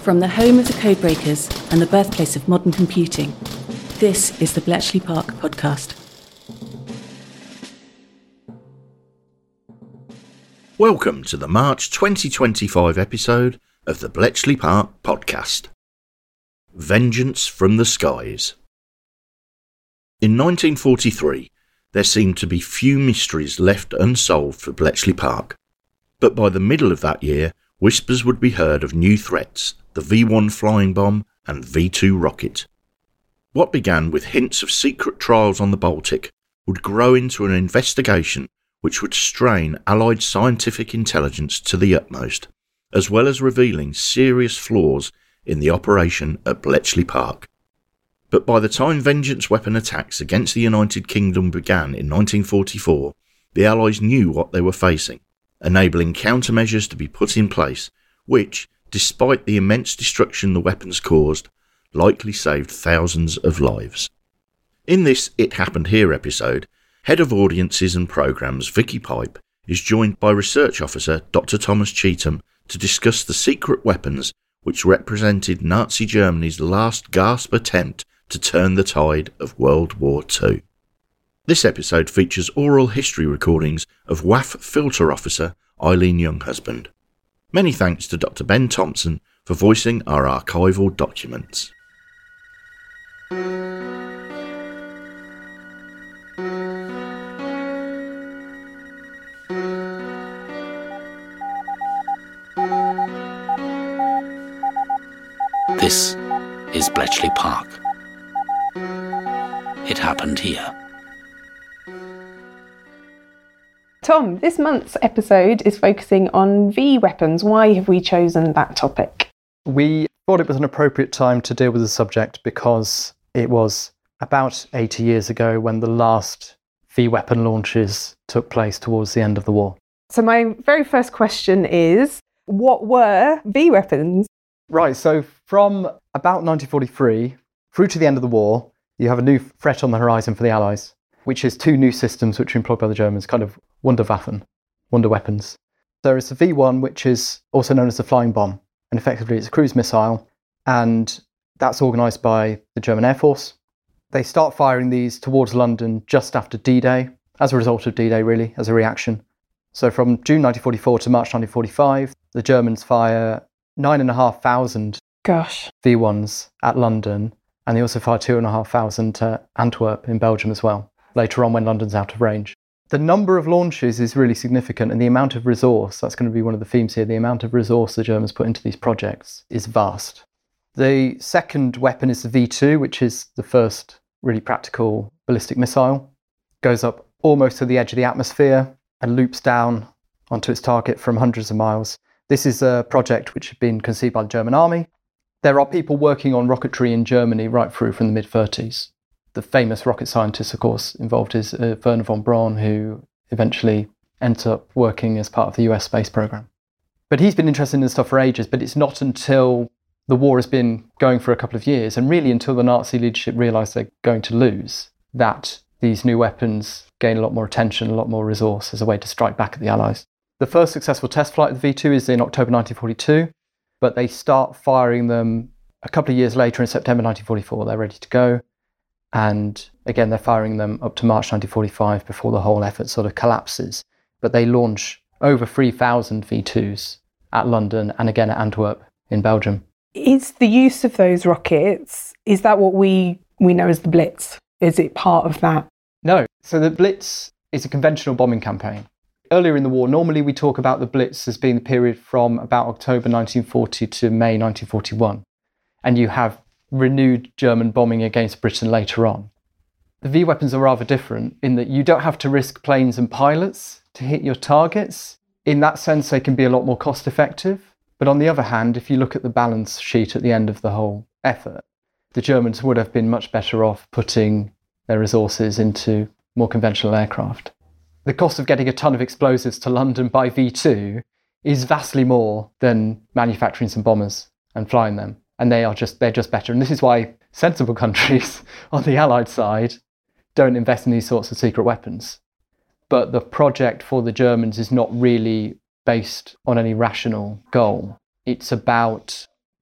From the home of the codebreakers and the birthplace of modern computing, this is the Bletchley Park podcast. Welcome to the March 2025 episode of the Bletchley Park podcast. Vengeance from the Skies. In 1943, there seemed to be few mysteries left unsolved for Bletchley Park, but by the middle of that year, whispers would be heard of new threats, the V1 flying bomb and V2 rocket. What began with hints of secret trials on the Baltic would grow into an investigation which would strain Allied scientific intelligence to the utmost, as well as revealing serious flaws in the operation at Bletchley Park. But by the time vengeance weapon attacks against the United Kingdom began in 1944, the Allies knew what they were facing, enabling countermeasures to be put in place, which, despite the immense destruction the weapons caused, likely saved thousands of lives. In this It Happened Here episode, Head of Audiences and Programmes Vicky Pipe is joined by Research Officer Dr. Thomas Cheetham to discuss the secret weapons which represented Nazi Germany's last gasp attempt to turn the tide of World War II. This episode features oral history recordings of WAF Filter Officer Eileen Younghusband. Many thanks to Dr. Ben Thompson for voicing our archival documents. This is Bletchley Park. It happened here. Tom, this month's episode is focusing on V weapons. Why have we chosen that topic? We thought it was an appropriate time to deal with the subject because it was about 80 years ago when the last V weapon launches took place towards the end of the war. So my very first question is, what were V weapons? Right, so from about 1943 through to the end of the war, you have a new threat on the horizon for the Allies, which is two new systems which are employed by the Germans, kind of Wunderwaffen, wonder weapons. There is the V1, which is also known as the flying bomb, and effectively it's a cruise missile, and that's organised by the German Air Force. They start firing these towards London just after D-Day, as a result of D-Day really, as a reaction. So from June 1944 to March 1945, the Germans fire 9,500 V1s at London, and they also fire 2,500 to Antwerp in Belgium as well, later on when London's out of range. The number of launches is really significant, and the amount of resource, that's going to be one of the themes here, the amount of resource the Germans put into these projects is vast. The second weapon is the V2, which is the first really practical ballistic missile. Goes up almost to the edge of the atmosphere and loops down onto its target from hundreds of miles. This is a project which had been conceived by the German army. There are people working on rocketry in Germany right through from the mid-30s. The famous rocket scientist, of course, involved is Wernher von Braun, who eventually ends up working as part of the US space program. But he's been interested in this stuff for ages, but it's not until the war has been going for a couple of years, and really until the Nazi leadership realised they're going to lose, that these new weapons gain a lot more attention, a lot more resource as a way to strike back at the Allies. The first successful test flight of the V2 is in October 1942, but they start firing them a couple of years later in September 1944. They're ready to go. And again, they're firing them up to March 1945 before the whole effort sort of collapses. But they launch over 3,000 V2s at London and again at Antwerp in Belgium. Is the use of those rockets, is that what we know as the Blitz? Is it part of that? No. So the Blitz is a conventional bombing campaign. Earlier in the war, normally we talk about the Blitz as being the period from about October 1940 to May 1941. And you have renewed German bombing against Britain later on. The V weapons are rather different in that you don't have to risk planes and pilots to hit your targets. In that sense, they can be a lot more cost effective. But on the other hand, if you look at the balance sheet at the end of the whole effort, the Germans would have been much better off putting their resources into more conventional aircraft. The cost of getting a ton of explosives to London by V2 is vastly more than manufacturing some bombers and flying them. And they're just better. And this is why sensible countries on the Allied side don't invest in these sorts of secret weapons. But the project for the Germans is not really based on any rational goal. It's about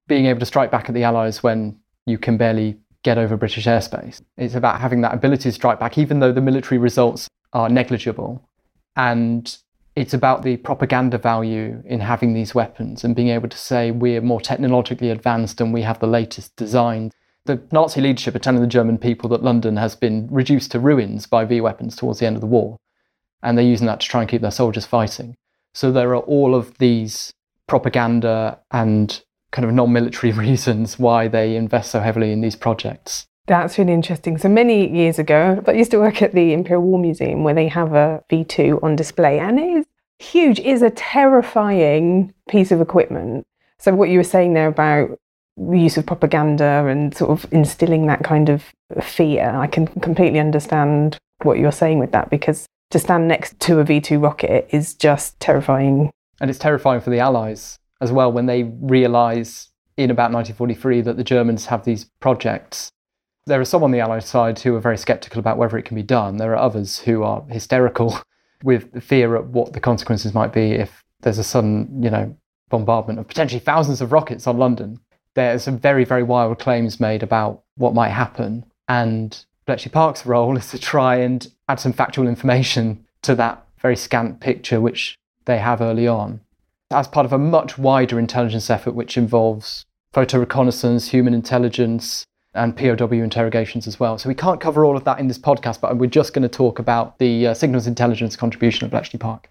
being able to strike back at the Allies when you can barely get over British airspace. It's about having that ability to strike back, even though the military results are negligible. And it's about the propaganda value in having these weapons and being able to say we're more technologically advanced and we have the latest design. The Nazi leadership are telling the German people that London has been reduced to ruins by V-weapons towards the end of the war. And they're using that to try and keep their soldiers fighting. So there are all of these propaganda and kind of non-military reasons why they invest so heavily in these projects. That's really interesting. So many years ago, I used to work at the Imperial War Museum where they have a V2 on display, and it is huge. It is a terrifying piece of equipment. So what you were saying there about the use of propaganda and sort of instilling that kind of fear, I can completely understand what you're saying with that, because to stand next to a V2 rocket is just terrifying. And it's terrifying for the Allies as well when they realise in about 1943 that the Germans have these projects. There are some on the Allied side who are very sceptical about whether it can be done. There are others who are hysterical with the fear of what the consequences might be if there's a sudden, bombardment of potentially thousands of rockets on London. There's some very, very wild claims made about what might happen. And Bletchley Park's role is to try and add some factual information to that very scant picture which they have early on, as part of a much wider intelligence effort which involves photo reconnaissance, human intelligence, and POW interrogations as well. So we can't cover all of that in this podcast, but we're just going to talk about the signals intelligence contribution of Bletchley Park.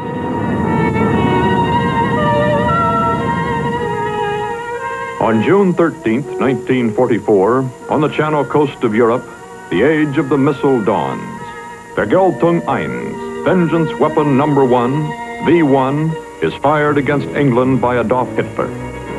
On June 13th, 1944, on the Channel coast of Europe, the age of the missile dawns. Vergeltung 1, vengeance weapon number 1, V1, is fired against England by Adolf Hitler.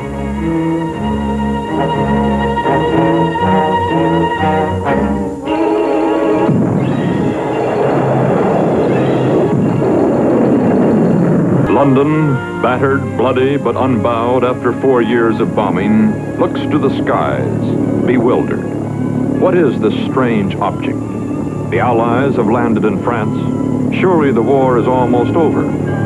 London, battered, bloody, but unbowed after 4 years of bombing, looks to the skies, bewildered. What is this strange object? The Allies have landed in France. Surely the war is almost over.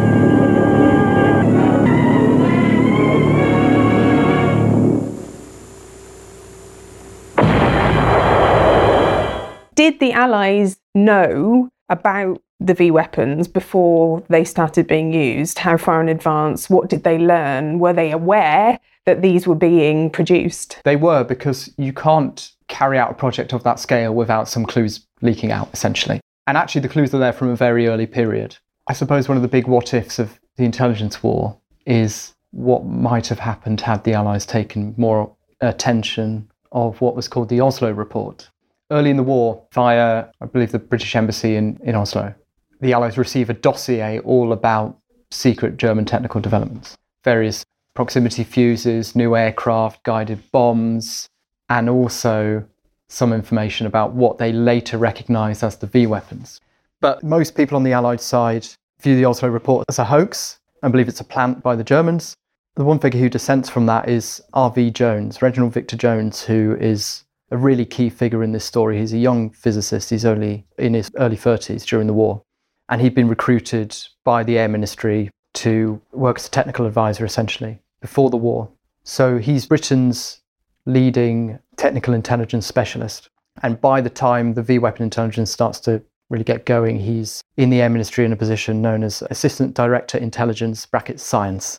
Did the Allies know about the V-weapons before they started being used? How far in advance? What did they learn? Were they aware that these were being produced? They were, because you can't carry out a project of that scale without some clues leaking out, essentially. And actually the clues are there from a very early period. I suppose one of the big what-ifs of the intelligence war is what might have happened had the Allies taken more attention of what was called the Oslo Report. Early in the war, via, I believe, the British Embassy in Oslo, the Allies receive a dossier all about secret German technical developments. Various proximity fuses, new aircraft, guided bombs, and also some information about what they later recognised as the V-weapons. But most people on the Allied side view the Oslo Report as a hoax and believe it's a plant by the Germans. The one figure who dissents from that is R.V. Jones, Reginald Victor Jones, who is a really key figure in this story. He's a young physicist. He's only in his early 30s during the war. And he'd been recruited by the Air Ministry to work as a technical advisor, essentially, before the war. So he's Britain's leading technical intelligence specialist. And by the time the V-weapon intelligence starts to really get going, he's in the Air Ministry in a position known as Assistant Director Intelligence (Science),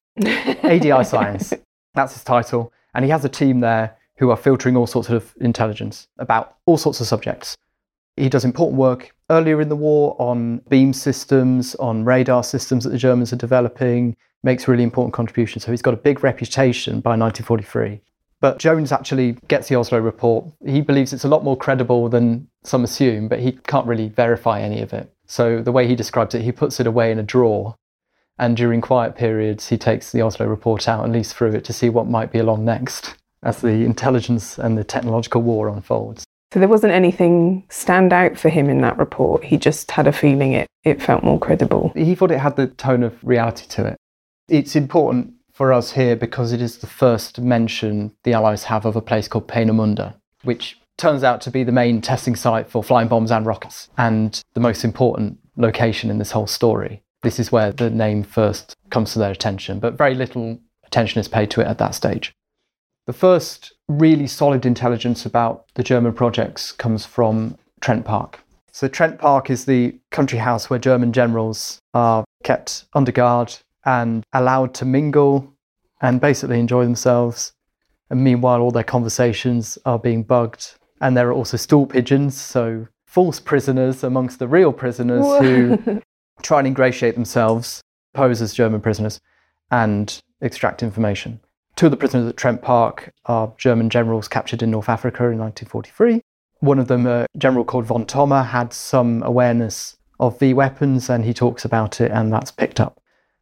ADI Science. That's his title. And he has a team there who are filtering all sorts of intelligence about all sorts of subjects. He does important work earlier in the war on beam systems, on radar systems that the Germans are developing, makes really important contributions. So he's got a big reputation by 1943. But Jones actually gets the Oslo Report. He believes it's a lot more credible than some assume, but he can't really verify any of it. So the way he describes it, he puts it away in a drawer. And during quiet periods, he takes the Oslo Report out and leads through it to see what might be along next as the intelligence and the technological war unfolds. So there wasn't anything stand out for him in that report. He just had a feeling it felt more credible. He thought it had the tone of reality to it. It's important for us here because it is the first mention the Allies have of a place called Peenemünde, which turns out to be the main testing site for flying bombs and rockets, and the most important location in this whole story. This is where the name first comes to their attention, but very little attention is paid to it at that stage. The first really solid intelligence about the German projects comes from Trent Park. So Trent Park is the country house where German generals are kept under guard and allowed to mingle and basically enjoy themselves. And meanwhile, all their conversations are being bugged. And there are also stool pigeons, so false prisoners amongst the real prisoners who try and ingratiate themselves, pose as German prisoners, and extract information. Two of the prisoners at Trent Park are German generals captured in North Africa in 1943. One of them, a general called von Thoma, had some awareness of V weapons, and he talks about it, and that's picked up.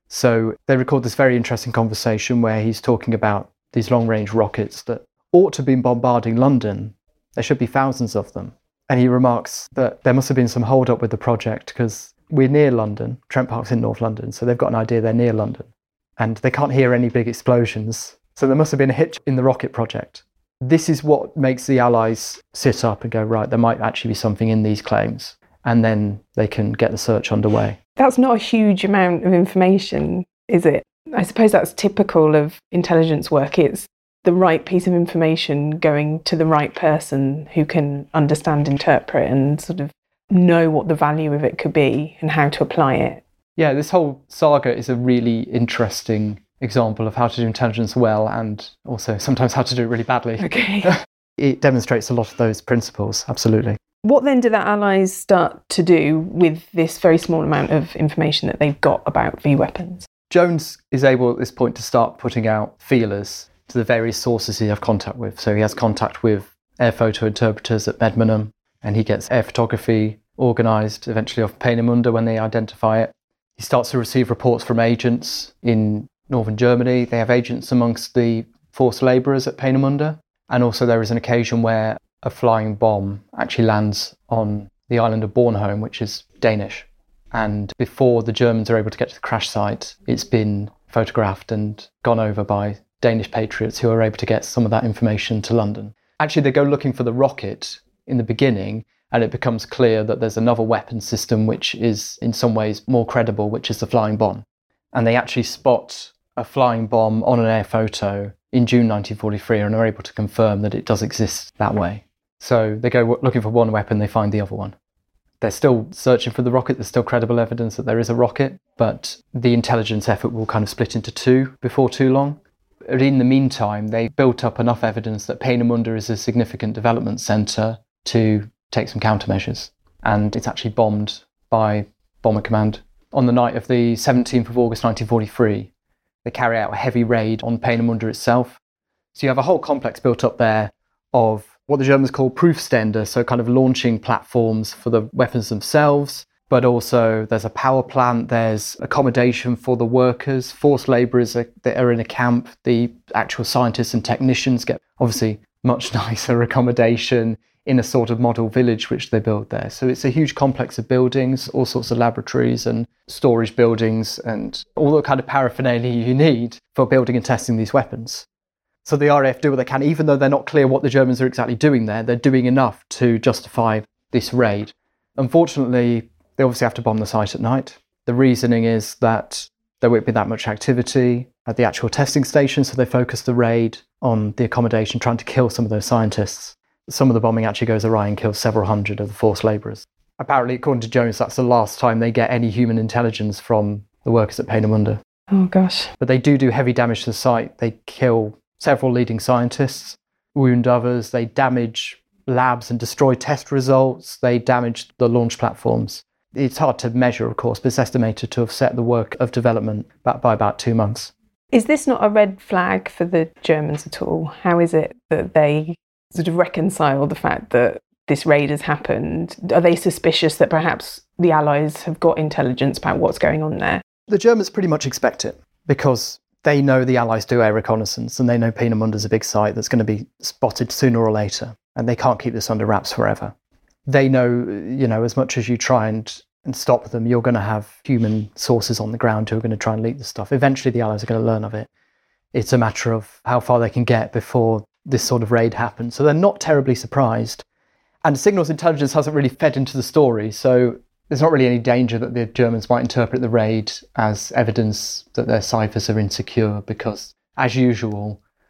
So they record this very interesting conversation where he's talking about these long-range rockets that ought to be bombarding London. There should be thousands of them. And he remarks that there must have been some hold-up with the project because we're near London. Trent Park's in North London, so they've got an idea they're near London. And they can't hear any big explosions. So there must have been a hitch in the rocket project. This is what makes the Allies sit up and go, right, there might actually be something in these claims. And then they can get the search underway. That's not a huge amount of information, is it? I suppose that's typical of intelligence work. It's the right piece of information going to the right person who can understand, interpret, and sort of know what the value of it could be and how to apply it. Yeah, this whole saga is a really interesting example of how to do intelligence well and also sometimes how to do it really badly. Okay. It demonstrates a lot of those principles, absolutely. What then do the Allies start to do with this very small amount of information that they've got about V weapons? Jones is able at this point to start putting out feelers to the various sources he has contact with. So he has contact with air photo interpreters at Medmenham, and he gets air photography organised eventually off Peenemünde when they identify it. He starts to receive reports from agents in northern Germany. They have agents amongst the forced labourers at Peenemünde. And also there is an occasion where a flying bomb actually lands on the island of Bornholm, which is Danish. And before the Germans are able to get to the crash site, it's been photographed and gone over by Danish patriots who are able to get some of that information to London. Actually, they go looking for the rocket in the beginning, and it becomes clear that there's another weapon system which is in some ways more credible, which is the flying bomb. And they actually spot a flying bomb on an air photo in June 1943 and are able to confirm that it does exist that way. So they go looking for one weapon, they find the other one. They're still searching for the rocket, there's still credible evidence that there is a rocket, but the intelligence effort will kind of split into two before too long. But in the meantime, they built up enough evidence that Peenemünde is a significant development centre to take some countermeasures. And it's actually bombed by Bomber Command. On the night of the 17th of August 1943, they carry out a heavy raid on Peenemünde itself. So you have a whole complex built up there of what the Germans call Prüfstände, so kind of launching platforms for the weapons themselves, but also there's a power plant, there's accommodation for the workers, forced labourers that are in a camp, the actual scientists and technicians get obviously much nicer accommodation in a sort of model village which they build there. So it's a huge complex of buildings, all sorts of laboratories and storage buildings and all the kind of paraphernalia you need for building and testing these weapons. So the RAF do what they can, even though they're not clear what the Germans are exactly doing there, they're doing enough to justify this raid. Unfortunately, they obviously have to bomb the site at night. The reasoning is that there won't be that much activity at the actual testing station, so they focus the raid on the accommodation, trying to kill some of those scientists. Some of the bombing actually goes awry and kills several hundred of the forced labourers. Apparently, according to Jones, that's the last time they get any human intelligence from the workers at Peenemünde. Oh, gosh. But they do heavy damage to the site. They kill several leading scientists, wound others, they damage labs and destroy test results, they damage the launch platforms. It's hard to measure, of course, but it's estimated to have set the work of development back by about 2 months. Is this not a red flag for the Germans at all? How is it that they sort of reconcile the fact that this raid has happened? Are they suspicious that perhaps the Allies have got intelligence about what's going on there? The Germans pretty much expect it because they know the Allies do air reconnaissance and they know Peenemünde is a big site that's going to be spotted sooner or later, and they can't keep this under wraps forever. They know, as much as you try and stop them, you're going to have human sources on the ground who are going to try and leak the stuff. Eventually the Allies are going to learn of it. It's a matter of how far they can get before this sort of raid happens. So they're not terribly surprised. And signals intelligence hasn't really fed into the story, so there's not really any danger that the Germans might interpret the raid as evidence that their ciphers are insecure because, as usual,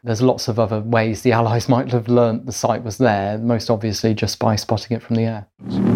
There's lots of other ways the Allies might have learnt the site was there, most obviously just by spotting it from the air.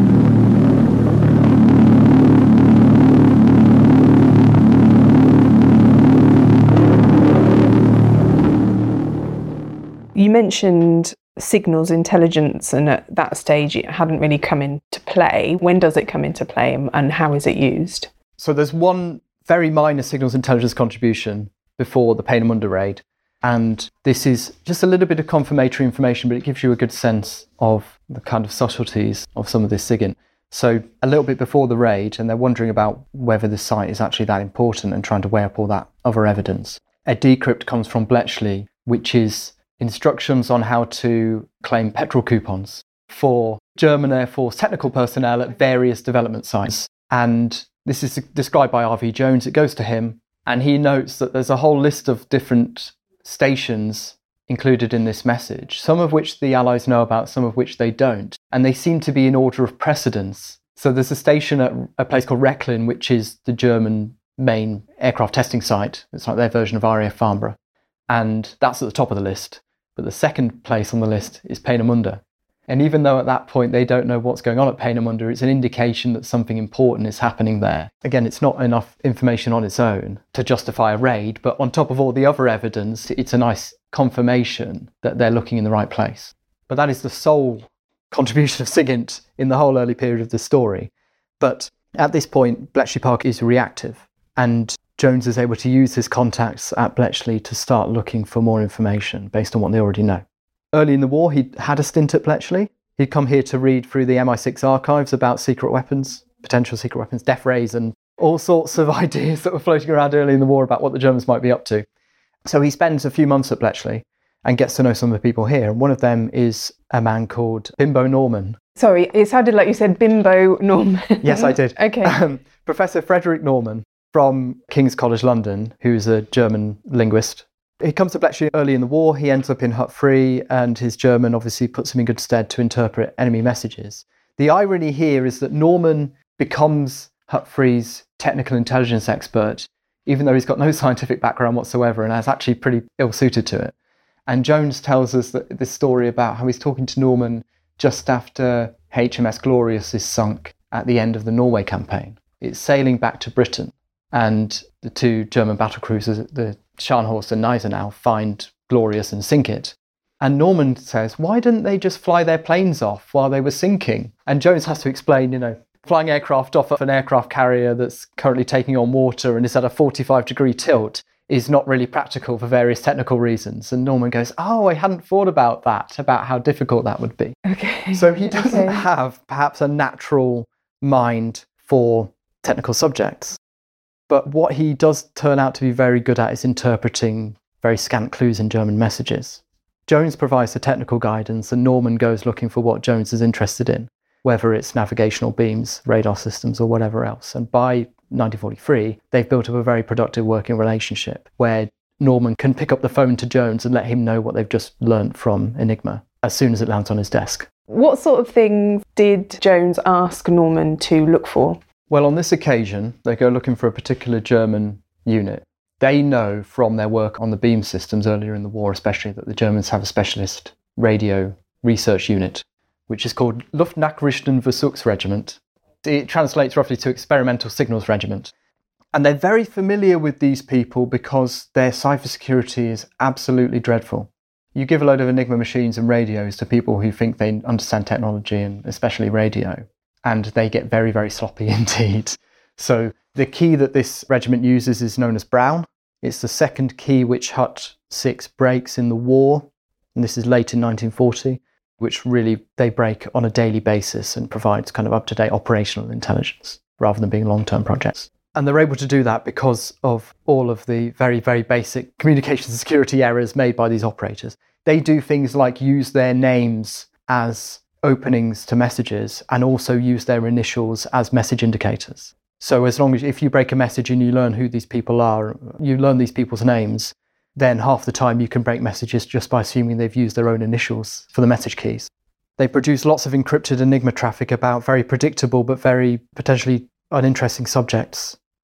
You mentioned signals intelligence, and at that stage it hadn't really come into play. When does it come into play, and how is it used? So there's one very minor signals intelligence contribution before the Peenemünde raid, and this is just a little bit of confirmatory information, but it gives you a good sense of the kind of subtleties of some of this SIGINT. So a little bit before the raid, and they're wondering about whether the site is actually that important and trying to weigh up all that other evidence. A decrypt comes from Bletchley, which is instructions on how to claim petrol coupons for German Air Force technical personnel at various development sites. And this is described by R.V. Jones. It goes to him, and he notes that there's a whole list of different stations included in this message, some of which the Allies know about, some of which they don't. And they seem to be in order of precedence. So there's a station at a place called Rechlin, which is the German main aircraft testing site. It's like their version of RAF Farnborough. And that's at the top of the list. But the second place on the list is Peenemünde. And even though at that point they don't know what's going on at Peenemünde, it's an indication that something important is happening there. Again, it's not enough information on its own to justify a raid, but on top of all the other evidence, it's a nice confirmation that they're looking in the right place. But that is the sole contribution of SIGINT in the whole early period of the story. But at this point, Bletchley Park is reactive, and Jones is able to use his contacts at Bletchley to start looking for more information based on what they already know. Early in the war, he had a stint at Bletchley. He'd come here to read through the MI6 archives about secret weapons, potential secret weapons, death rays, and all sorts of ideas that were floating around early in the war about what the Germans might be up to. So he spends a few months at Bletchley and gets to know some of the people here. And one of them is a man called Bimbo Norman. Sorry, it sounded like you said Bimbo Norman. Yes, I did. Okay. Professor Frederick Norman from King's College London, who's a German linguist. He comes to Bletchley early in the war. He ends up in Hut 3, and his German obviously puts him in good stead to interpret enemy messages. The irony here is that Norman becomes Hut 3's technical intelligence expert, even though he's got no scientific background whatsoever and is actually pretty ill-suited to it. And Jones tells us that this story about how he's talking to Norman just after HMS Glorious is sunk at the end of the Norway campaign. It's sailing back to Britain, and the two German battlecruisers, the Scharnhorst and Gneisenau, find Glorious and sink it. And Norman says, why didn't they just fly their planes off while they were sinking? And Jones has to explain, flying aircraft off of an aircraft carrier that's currently taking on water and is at a 45-degree tilt is not really practical for various technical reasons. And Norman goes, I hadn't thought about that, about how difficult that would be. Okay. So he doesn't have perhaps a natural mind for technical subjects. But what he does turn out to be very good at is interpreting very scant clues in German messages. Jones provides the technical guidance, and Norman goes looking for what Jones is interested in, whether it's navigational beams, radar systems, or whatever else. And by 1943, they've built up a very productive working relationship where Norman can pick up the phone to Jones and let him know what they've just learnt from Enigma as soon as it lands on his desk. What sort of things did Jones ask Norman to look for? Well, on this occasion, they go looking for a particular German unit. They know from their work on the beam systems earlier in the war, especially, that the Germans have a specialist radio research unit, which is called Luftnachrichtenversuchsregiment. It translates roughly to Experimental Signals Regiment. And they're very familiar with these people because their cybersecurity is absolutely dreadful. You give a load of Enigma machines and radios to people who think they understand technology, and especially radio, and they get very, very sloppy indeed. So the key that this regiment uses is known as Brown. It's the second key which Hut 6 breaks in the war, and this is late in 1940, which really they break on a daily basis and provides kind of up-to-date operational intelligence rather than being long-term projects. And they're able to do that because of all of the very, very basic communication security errors made by these operators. They do things like use their names as openings to messages and also use their initials as message indicators. So as long as if you break a message and you learn who these people are, you learn these people's names, then half the time you can break messages just by assuming they've used their own initials for the message keys. They produce lots of encrypted Enigma traffic about very predictable but very potentially uninteresting subjects.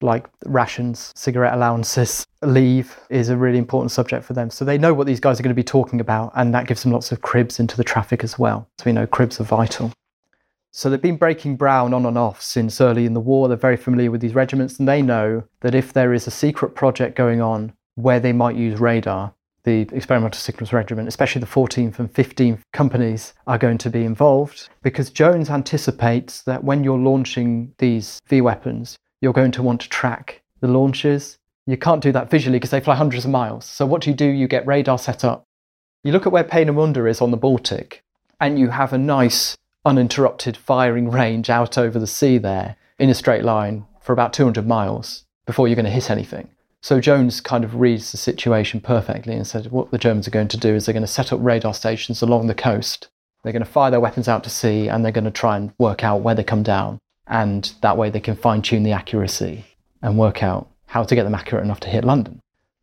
like rations, cigarette allowances, leave is a really important subject for them. So they know what these guys are going to be talking about, and that gives them lots of cribs into the traffic as well. So we know cribs are vital. So they've been breaking Brown on and off since early in the war. They're very familiar with these regiments, and they know that if there is a secret project going on where they might use radar, the Experimental Signals Regiment, especially the 14th and 15th companies, are going to be involved, because Jones anticipates that when you're launching these V-weapons, you're going to want to track the launches. You can't do that visually because they fly hundreds of miles. So what do? You get radar set up. You look at where Peenemünde is on the Baltic, and you have a nice uninterrupted firing range out over the sea there in a straight line for about 200 miles before you're going to hit anything. So Jones kind of reads the situation perfectly and said what the Germans are going to do is they're going to set up radar stations along the coast. They're going to fire their weapons out to sea, and they're going to try and work out where they come down. And that way they can fine-tune the accuracy and work out how to get them accurate enough to hit London.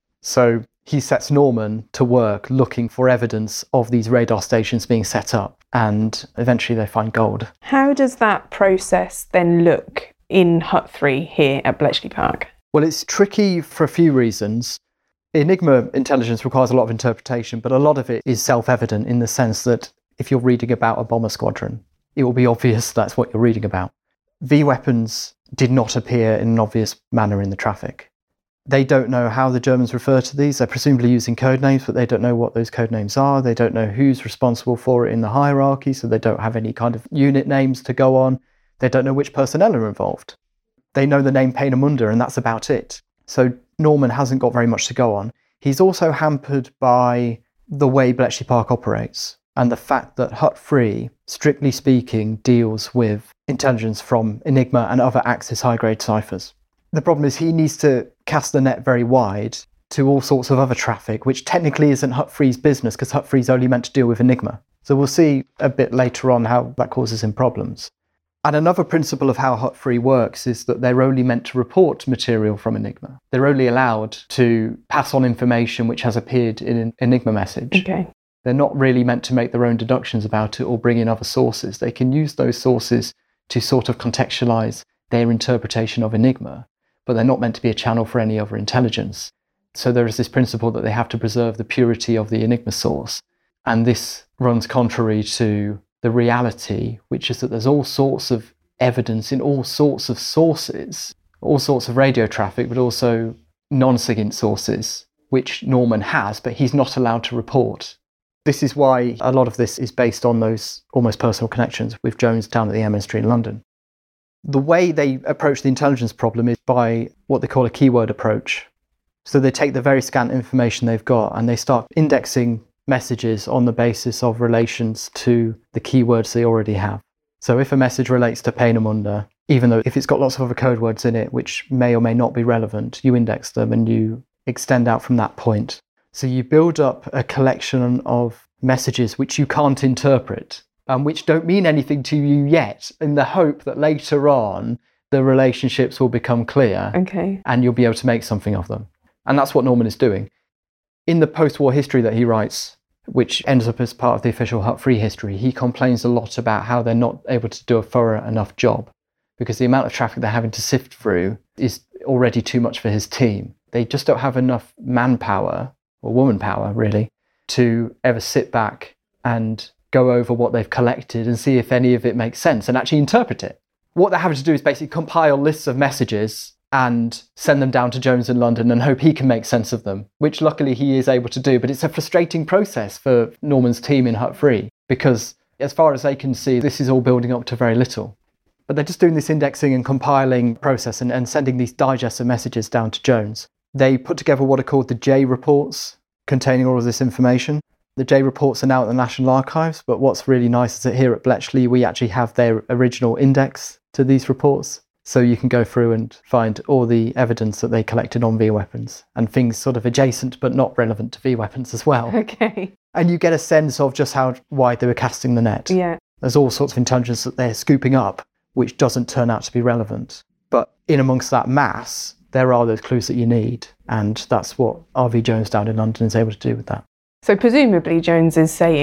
So he sets Norman to work looking for evidence of these radar stations being set up, and eventually they find gold. How does that process then look in Hut 3 here at Bletchley Park? Well, it's tricky for a few reasons. Enigma intelligence requires a lot of interpretation, but a lot of it is self-evident in the sense that if you're reading about a bomber squadron, it will be obvious that's what you're reading about. V-weapons did not appear in an obvious manner in the traffic. They don't know how the Germans refer to these. They're presumably using code names, but they don't know what those code names are. They don't know who's responsible for it in the hierarchy, so they don't have any kind of unit names to go on. They don't know which personnel are involved. They know the name Peenemünde, and that's about it. So Norman hasn't got very much to go on. He's also hampered by the way Bletchley Park operates and the fact that Hut 3, strictly speaking, deals with intelligence from Enigma and other Axis high-grade ciphers. The problem is he needs to cast the net very wide to all sorts of other traffic, which technically isn't Hut 3's business because Hut 3's only meant to deal with Enigma. So we'll see a bit later on how that causes him problems. And another principle of how Hut 3 works is that they're only meant to report material from Enigma. They're only allowed to pass on information which has appeared in an Enigma message. Okay. They're not really meant to make their own deductions about it or bring in other sources. They can use those sources to sort of contextualize their interpretation of Enigma, but they're not meant to be a channel for any other intelligence. So there is this principle that they have to preserve the purity of the Enigma source. And this runs contrary to the reality, which is that there's all sorts of evidence in all sorts of sources, all sorts of radio traffic, but also non-SIGINT sources, which Norman has, but he's not allowed to report. This is why a lot of this is based on those almost personal connections with Jones down at the Ministry in London. The way they approach the intelligence problem is by what they call a keyword approach. So they take the very scant information they've got and they start indexing messages on the basis of relations to the keywords they already have. So if a message relates to Peenemünde, even though if it's got lots of other code words in it which may or may not be relevant, you index them and you extend out from that point. So you build up a collection of messages which you can't interpret and which don't mean anything to you yet, in the hope that later on the relationships will become clear. Okay. And you'll be able to make something of them. And that's what Norman is doing. In the post-war history that he writes, which ends up as part of the official Hut 3 history, he complains a lot about how they're not able to do a thorough enough job because the amount of traffic they're having to sift through is already too much for his team. They just don't have enough manpower, or woman power really, to ever sit back and go over what they've collected and see if any of it makes sense and actually interpret it. What they're having to do is basically compile lists of messages and send them down to Jones in London and hope he can make sense of them, which luckily he is able to do. But it's a frustrating process for Norman's team in Hut 3 because as far as they can see, this is all building up to very little. But they're just doing this indexing and compiling process and sending these digests of messages down to Jones. They put together what are called the J reports containing all of this information. The J reports are now at the National Archives, but what's really nice is that here at Bletchley, we actually have their original index to these reports. So you can go through and find all the evidence that they collected on V-weapons and things sort of adjacent but not relevant to V-weapons as well. Okay. And you get a sense of just how wide they were casting the net. Yeah. There's all sorts of intelligence that they're scooping up, which doesn't turn out to be relevant. But in amongst that mass, there are those clues that you need. And that's what R.V. Jones down in London is able to do with that. So presumably Jones is saying,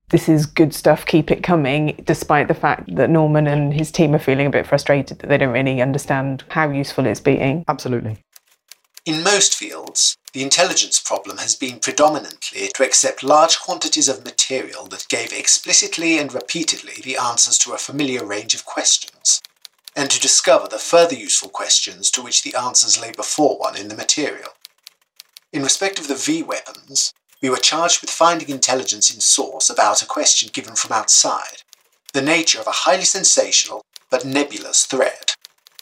this is good stuff, keep it coming, despite the fact that Norman and his team are feeling a bit frustrated that they don't really understand how useful it's being. Absolutely. In most fields, the intelligence problem has been predominantly to accept large quantities of material that gave explicitly and repeatedly the answers to a familiar range of questions, and to discover the further useful questions to which the answers lay before one in the material. In respect of the V-weapons, we were charged with finding intelligence in source about a question given from outside, the nature of a highly sensational but nebulous threat.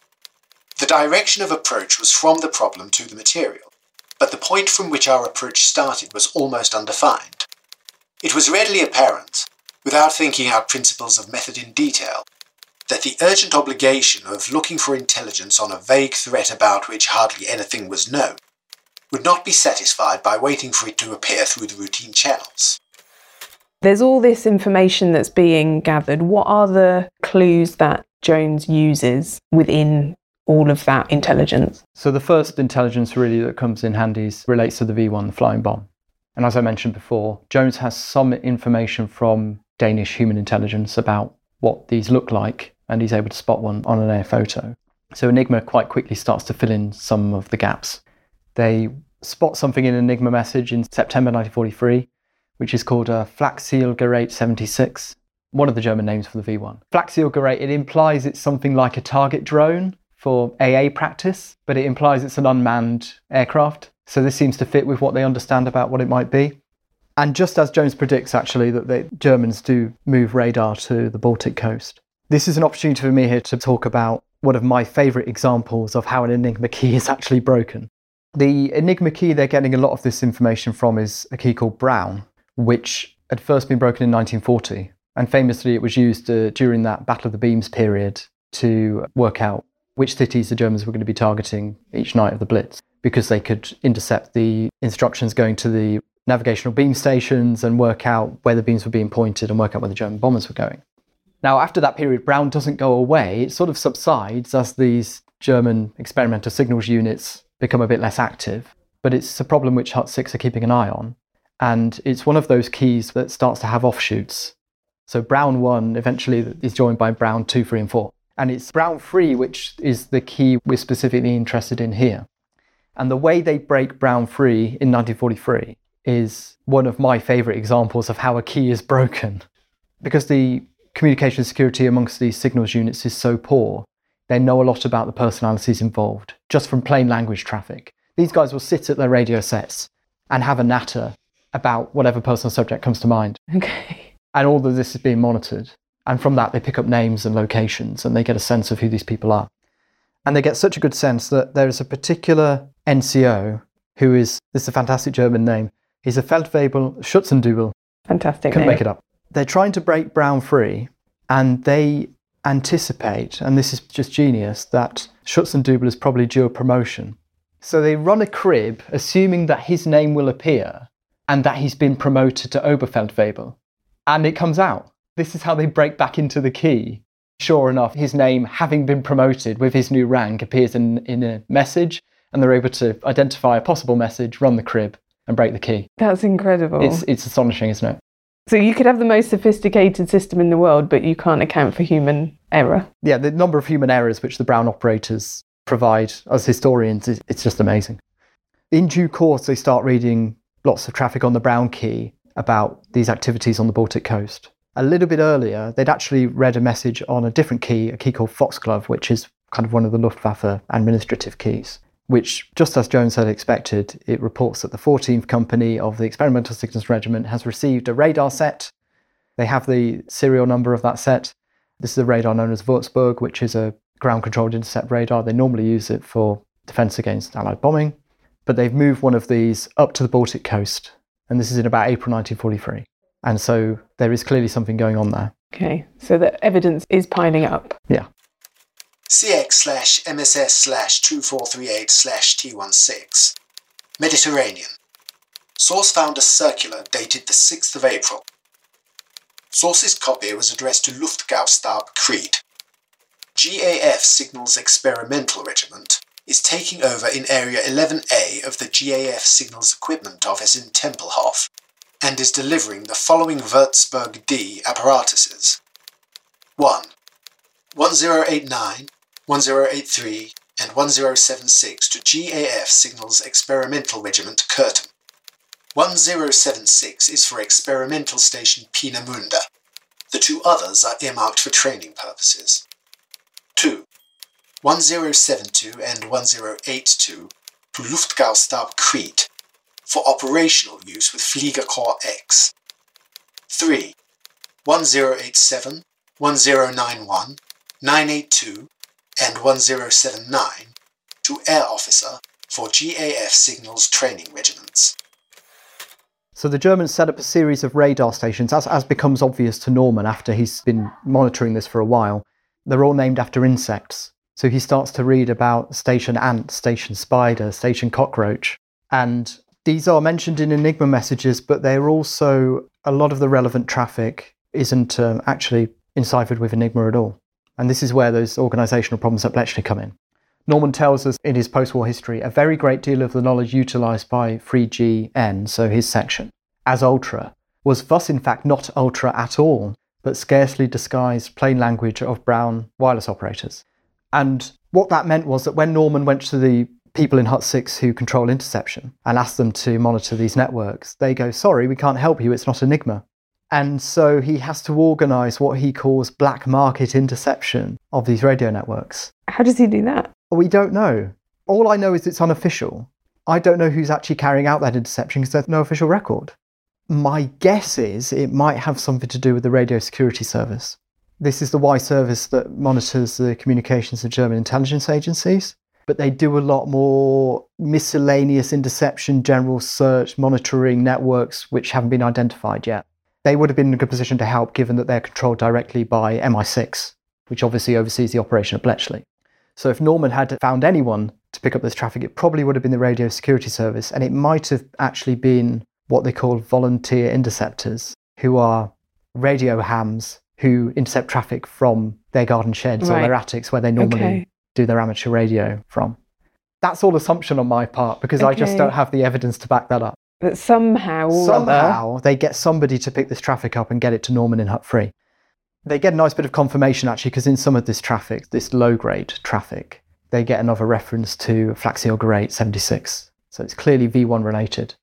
The direction of approach was from the problem to the material, but the point from which our approach started was almost undefined. It was readily apparent, without thinking out principles of method in detail, that the urgent obligation of looking for intelligence on a vague threat about which hardly anything was known would not be satisfied by waiting for it to appear through the routine channels. There's all this information that's being gathered. What are the clues that Jones uses within all of that intelligence? So the first intelligence really that comes in handy relates to the V1, the flying bomb. And as I mentioned before, Jones has some information from Danish human intelligence about what these look like, and he's able to spot one on an air photo. So Enigma quite quickly starts to fill in some of the gaps. They spot something in an Enigma message in September 1943, which is called a Flakzielgerät 76, one of the German names for the V1. Flakzielgerät, it implies it's something like a target drone for AA practice, but it implies it's an unmanned aircraft. So this seems to fit with what they understand about what it might be. And just as Jones predicts, actually, that the Germans do move radar to the Baltic coast. This is an opportunity for me here to talk about one of my favourite examples of how an Enigma key is actually broken. The Enigma key they're getting a lot of this information from is a key called Brown, which had first been broken in 1940. And famously, it was used during that Battle of the Beams period to work out which cities the Germans were going to be targeting each night of the Blitz, because they could intercept the instructions going to the navigational beam stations and work out where the beams were being pointed and work out where the German bombers were going. Now, after that period, Brown doesn't go away. It sort of subsides as these German experimental signals units become a bit less active, but it's a problem which Hut 6 are keeping an eye on. And it's one of those keys that starts to have offshoots. So Brown 1 eventually is joined by Brown 2, 3 and 4. And it's Brown 3 which is the key we're specifically interested in here. And the way they break Brown 3 in 1943 is one of my favourite examples of how a key is broken. Because the communication security amongst these signals units is so poor, they know a lot about the personalities involved, just from plain language traffic. These guys will sit at their radio sets and have a natter about whatever personal subject comes to mind. Okay. And all of this is being monitored. And from that, they pick up names and locations, and they get a sense of who these people are. And they get such a good sense that there is a particular NCO who is, this is a fantastic German name, he's a Feldwebel Schützendübel. Fantastic Couldn't name. make it up. They're trying to break Brown free, and they anticipate, and this is just genius, that Schützendübel is probably due a promotion. So they run a crib, assuming that his name will appear, and that he's been promoted to Oberfeldwebel. And it comes out. This is how they break back into the key. Sure enough, his name, having been promoted with his new rank, appears in a message, and they're able to identify a possible message, run the crib, and break the key. That's incredible. It's astonishing, isn't it? So you could have the most sophisticated system in the world, but you can't account for human error. Yeah, the number of human errors which the Brown operators provide as historians, it's just amazing. In due course, they start reading lots of traffic on the Brown key about these activities on the Baltic coast. A little bit earlier, they'd actually read a message on a different key, a key called Foxglove, which is kind of one of the Luftwaffe administrative keys, which, just as Jones had expected, it reports that the 14th Company of the Experimental Signals Regiment has received a radar set. They have the serial number of that set. This is a radar known as Würzburg, which is a ground-controlled intercept radar. They normally use it for defence against Allied bombing. But they've moved one of these up to the Baltic coast, and this is in about April 1943. And so there is clearly something going on there. Okay, so the evidence is piling up. Yeah. CX/MSS/2438/T16. Mediterranean. Source found a circular dated the 6th of April. Source's copy was addressed to Luftgaustab, Crete. GAF Signals Experimental Regiment is taking over in Area 11A of the GAF Signals Equipment Office in Tempelhof. and is delivering the following Würzburg D apparatuses. 1. 1089, 1083, and 1076 to GAF Signals Experimental Regiment Curtin. 1076 is for Experimental Station Peenemünde. The two others are earmarked for training purposes. 2. 1072 and 1082 to Luftgaustab Crete, for operational use with Fliegerkorps X. 3. 1087, 1091, 982, and 1079 to Air Officer for GAF Signals Training Regiments. So the Germans set up a series of radar stations, as becomes obvious to Norman after he's been monitoring this for a while. They're all named after insects. So he starts to read about station ant, station spider, station cockroach. And these are mentioned in Enigma messages, but they're also, a lot of the relevant traffic isn't actually enciphered with Enigma at all. And this is where those organisational problems at Bletchley come in. Norman tells us in his post-war history a very great deal of the knowledge utilised by 3GN, so his section, as Ultra, was thus in fact not Ultra at all, but scarcely disguised plain language of Brown wireless operators. And what that meant was that when Norman went to the people in Hut 6 who control interception and asked them to monitor these networks, they go, sorry, we can't help you, it's not Enigma. And so he has to organise what he calls black market interception of these radio networks. How does he do that? We don't know. All I know is it's unofficial. I don't know who's actually carrying out that interception because there's no official record. My guess is it might have something to do with the Radio Security Service. This is the Y service that monitors the communications of German intelligence agencies, but they do a lot more miscellaneous interception, general search, monitoring networks which haven't been identified yet. They would have been in a good position to help given that they're controlled directly by MI6, which obviously oversees the operation at Bletchley. So if Norman had found anyone to pick up this traffic, it probably would have been the Radio Security Service, and it might have actually been what they call volunteer interceptors, who are radio hams who intercept traffic from their garden sheds or their attics where they normally do their amateur radio from. That's all assumption on my part because I just don't have the evidence to back that up. But somehow they get somebody to pick this traffic up and get it to Norman in Hut 3. They get a nice bit of confirmation actually because in some of this traffic, this low-grade traffic, they get another reference to Flaxiogor 876. So it's clearly V1 related.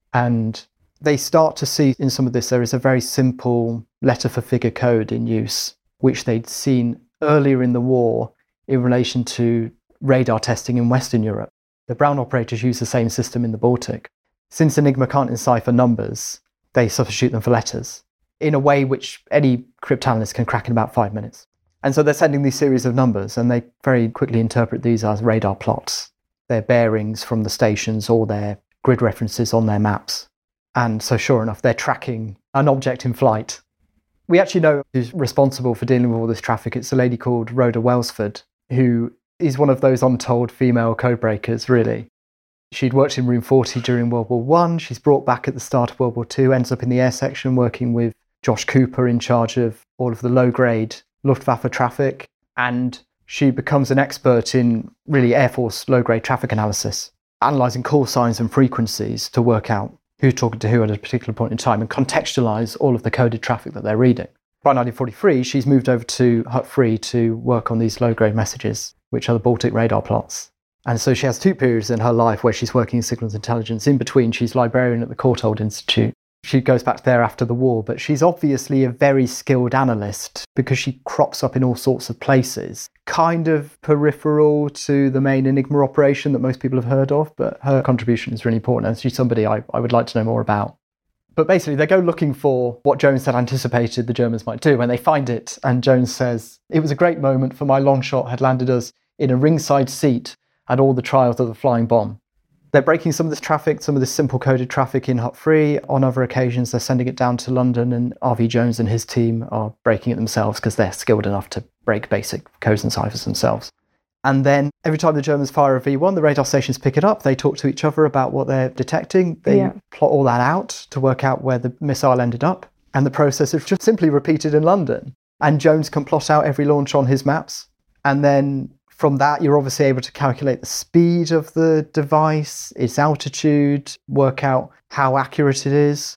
And they start to see in some of this there is a very simple letter for figure code in use, which they'd seen earlier in the war in relation to radar testing in Western Europe. The Brown operators use the same system in the Baltic. Since Enigma can't encipher numbers, they substitute them for letters in a way which any cryptanalyst can crack in about 5 minutes. And so they're sending these series of numbers and they very quickly interpret these as radar plots. Their bearings from the stations or their grid references on their maps. And so sure enough, they're tracking an object in flight. We actually know who's responsible for dealing with all this traffic. It's a lady called Rhoda Welsford, who is one of those untold female codebreakers, really. She'd worked in Room 40 during World War I. She's brought back at the start of World War II, ends up in the air section working with Josh Cooper in charge of all of the low-grade Luftwaffe traffic. And she becomes an expert in really Air Force low-grade traffic analysis, analysing call signs and frequencies to work out who's talking to who at a particular point in time and contextualise all of the coded traffic that they're reading. By 1943, she's moved over to Hut 3 to work on these low-grade messages, which are the Baltic radar plots. And so she has 2 periods in her life where she's working in signals intelligence. In between, she's librarian at the Courtauld Institute. She goes back there after the war, but she's obviously a very skilled analyst because she crops up in all sorts of places, kind of peripheral to the main Enigma operation that most people have heard of, but her contribution is really important, and she's somebody I would like to know more about. But basically, they go looking for what Jones had anticipated the Germans might do when they find it, and Jones says, "It was a great moment, for my long shot had landed us in a ringside seat at all the trials of the flying bomb." They're breaking some of this traffic, some of this simple coded traffic in Hut 3. On other occasions, they're sending it down to London, and R.V. Jones and his team are breaking it themselves because they're skilled enough to break basic codes and ciphers themselves. And then every time the Germans fire a V1, the radar stations pick it up. They talk to each other about what they're detecting. They plot all that out to work out where the missile ended up. And the process is just simply repeated in London. And Jones can plot out every launch on his maps. And then from that, you're obviously able to calculate the speed of the device, its altitude, work out how accurate it is.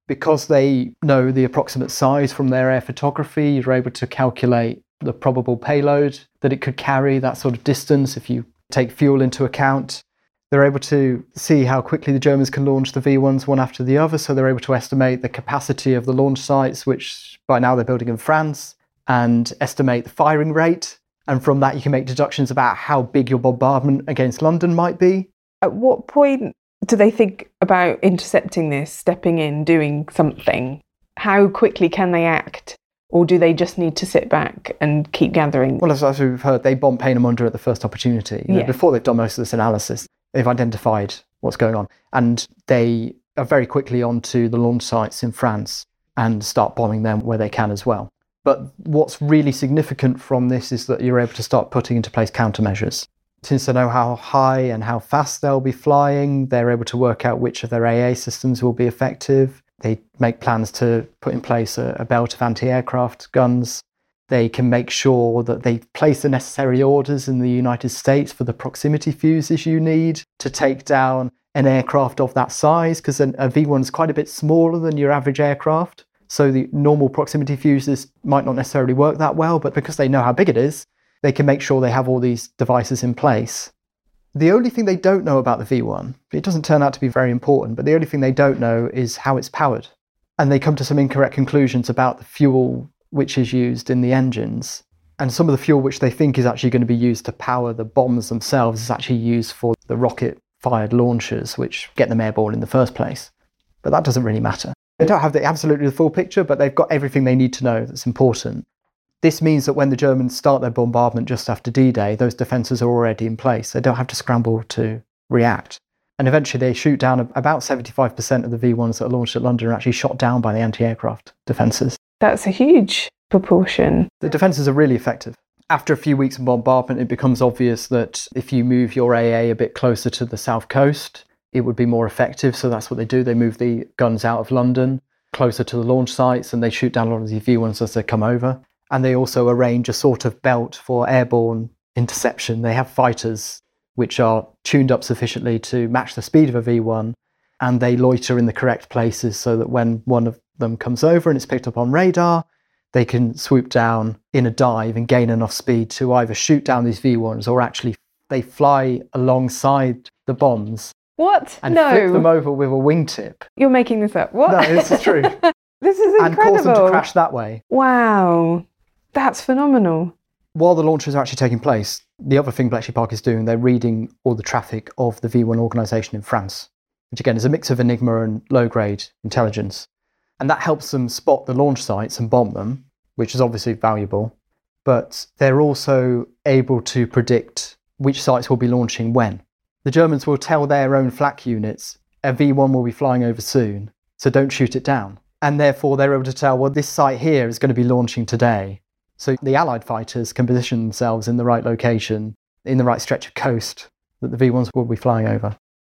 Because they know the approximate size from their air photography, you're able to calculate the probable payload that it could carry, that sort of distance, if you take fuel into account. They're able to see how quickly the Germans can launch the V1s one after the other, so they're able to estimate the capacity of the launch sites, which by now they're building in France, and estimate the firing rate. And from that, you can make deductions about how big your bombardment against London might be. At what point do they think about intercepting this, stepping in, doing something? How quickly can they act? Or do they just need to sit back and keep gathering? Well, as we've heard, they bomb Peenemünde at the first opportunity. Yeah. Before they've done most of this analysis, they've identified what's going on. And they are very quickly onto the launch sites in France and start bombing them where they can as well. But what's really significant from this is that you're able to start putting into place countermeasures. Since they know how high and how fast they'll be flying, they're able to work out which of their AA systems will be effective. They make plans to put in place a belt of anti-aircraft guns. They can make sure that they place the necessary orders in the United States for the proximity fuses you need to take down an aircraft of that size, because a V1 is quite a bit smaller than your average aircraft. So the normal proximity fuses might not necessarily work that well, but because they know how big it is, they can make sure they have all these devices in place. The only thing they don't know about the V1, it doesn't turn out to be very important, but the only thing they don't know is how it's powered. And they come to some incorrect conclusions about the fuel which is used in the engines. And some of the fuel which they think is actually going to be used to power the bombs themselves is actually used for the rocket-fired launchers, which get them airborne in the first place. But that doesn't really matter. They don't have absolutely the full picture, but they've got everything they need to know that's important. This means that when the Germans start their bombardment just after D-Day, those defences are already in place. They don't have to scramble to react. And eventually they shoot down about 75% of the V1s that are launched at London are actually shot down by the anti-aircraft defences. That's a huge proportion. The defences are really effective. After a few weeks of bombardment, it becomes obvious that if you move your AA a bit closer to the south coast, it would be more effective. So that's what they do. They move the guns out of London, closer to the launch sites, and they shoot down a lot of the V1s as they come over. And they also arrange a sort of belt for airborne interception. They have fighters which are tuned up sufficiently to match the speed of a V1, and they loiter in the correct places so that when one of them comes over and it's picked up on radar, they can swoop down in a dive and gain enough speed to either shoot down these V1s or actually they fly alongside the bombs. What? And No. flip them over with a wingtip. You're making this up. What? No, this is true. This is incredible. And cause them to crash that way. Wow. That's phenomenal. While the launches are actually taking place, the other thing Bletchley Park is doing, they're reading all the traffic of the V1 organisation in France, which again is a mix of Enigma and low-grade intelligence. And that helps them spot the launch sites and bomb them, which is obviously valuable. But they're also able to predict which sites will be launching when. The Germans will tell their own flak units, a V1 will be flying over soon, so don't shoot it down. And therefore they're able to tell, well, this site here is going to be launching today. So the Allied fighters can position themselves in the right location, in the right stretch of coast that the V1s will be flying over.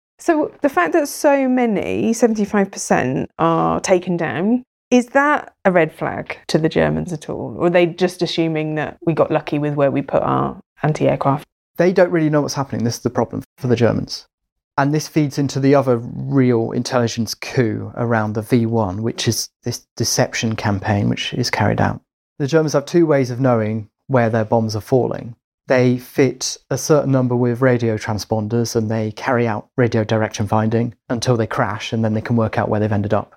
So the fact that so many, 75%, are taken down, is that a red flag to the Germans at all? Or are they just assuming that we got lucky with where we put our anti-aircraft? They don't really know what's happening. This is the problem for the Germans. And this feeds into the other real intelligence coup around the V1, which is this deception campaign which is carried out. The Germans have two ways of knowing where their bombs are falling. They fit a certain number with radio transponders and they carry out radio direction finding until they crash, and then they can work out where they've ended up.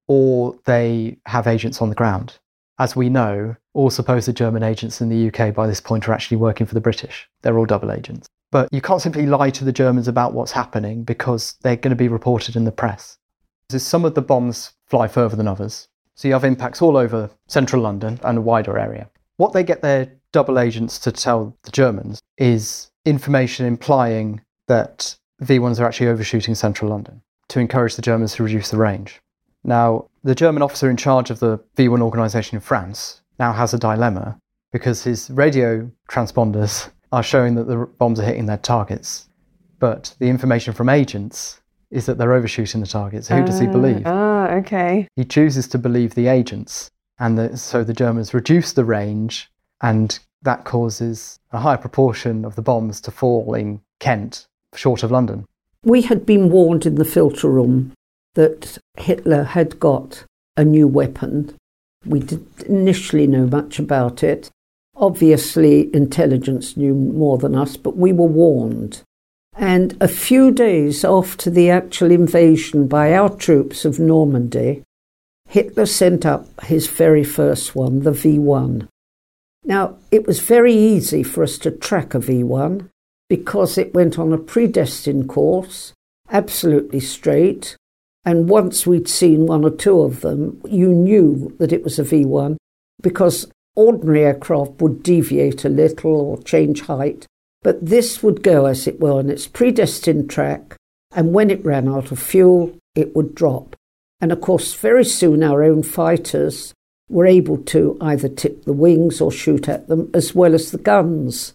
Or they have agents on the ground. As we know, all supposed German agents in the UK by this point are actually working for the British. They're all double agents. But you can't simply lie to the Germans about what's happening because they're going to be reported in the press. So some of the bombs fly further than others. So you have impacts all over central London and a wider area. What they get their double agents to tell the Germans is information implying that V1s are actually overshooting central London to encourage the Germans to reduce the range. Now, the German officer in charge of the V1 organisation in France now has a dilemma because his radio transponders are showing that the bombs are hitting their targets. But the information from agents is that they're overshooting the targets. Who does he believe? Okay. He chooses to believe the agents. And so the Germans reduce the range, and that causes a higher proportion of the bombs to fall in Kent, short of London. We had been warned in the filter room that Hitler had got a new weapon. We didn't initially know much about it. Obviously, intelligence knew more than us, but we were warned. And a few days after the actual invasion by our troops of Normandy, Hitler sent up his very first one, the V1. Now, it was very easy for us to track a V1 because it went on a predestined course, absolutely straight, and once we'd seen one or two of them, you knew that it was a V1 because ordinary aircraft would deviate a little or change height, but this would go, as it were, on its predestined track, and when it ran out of fuel, it would drop. And of course, very soon our own fighters were able to either tip the wings or shoot at them, as well as the guns.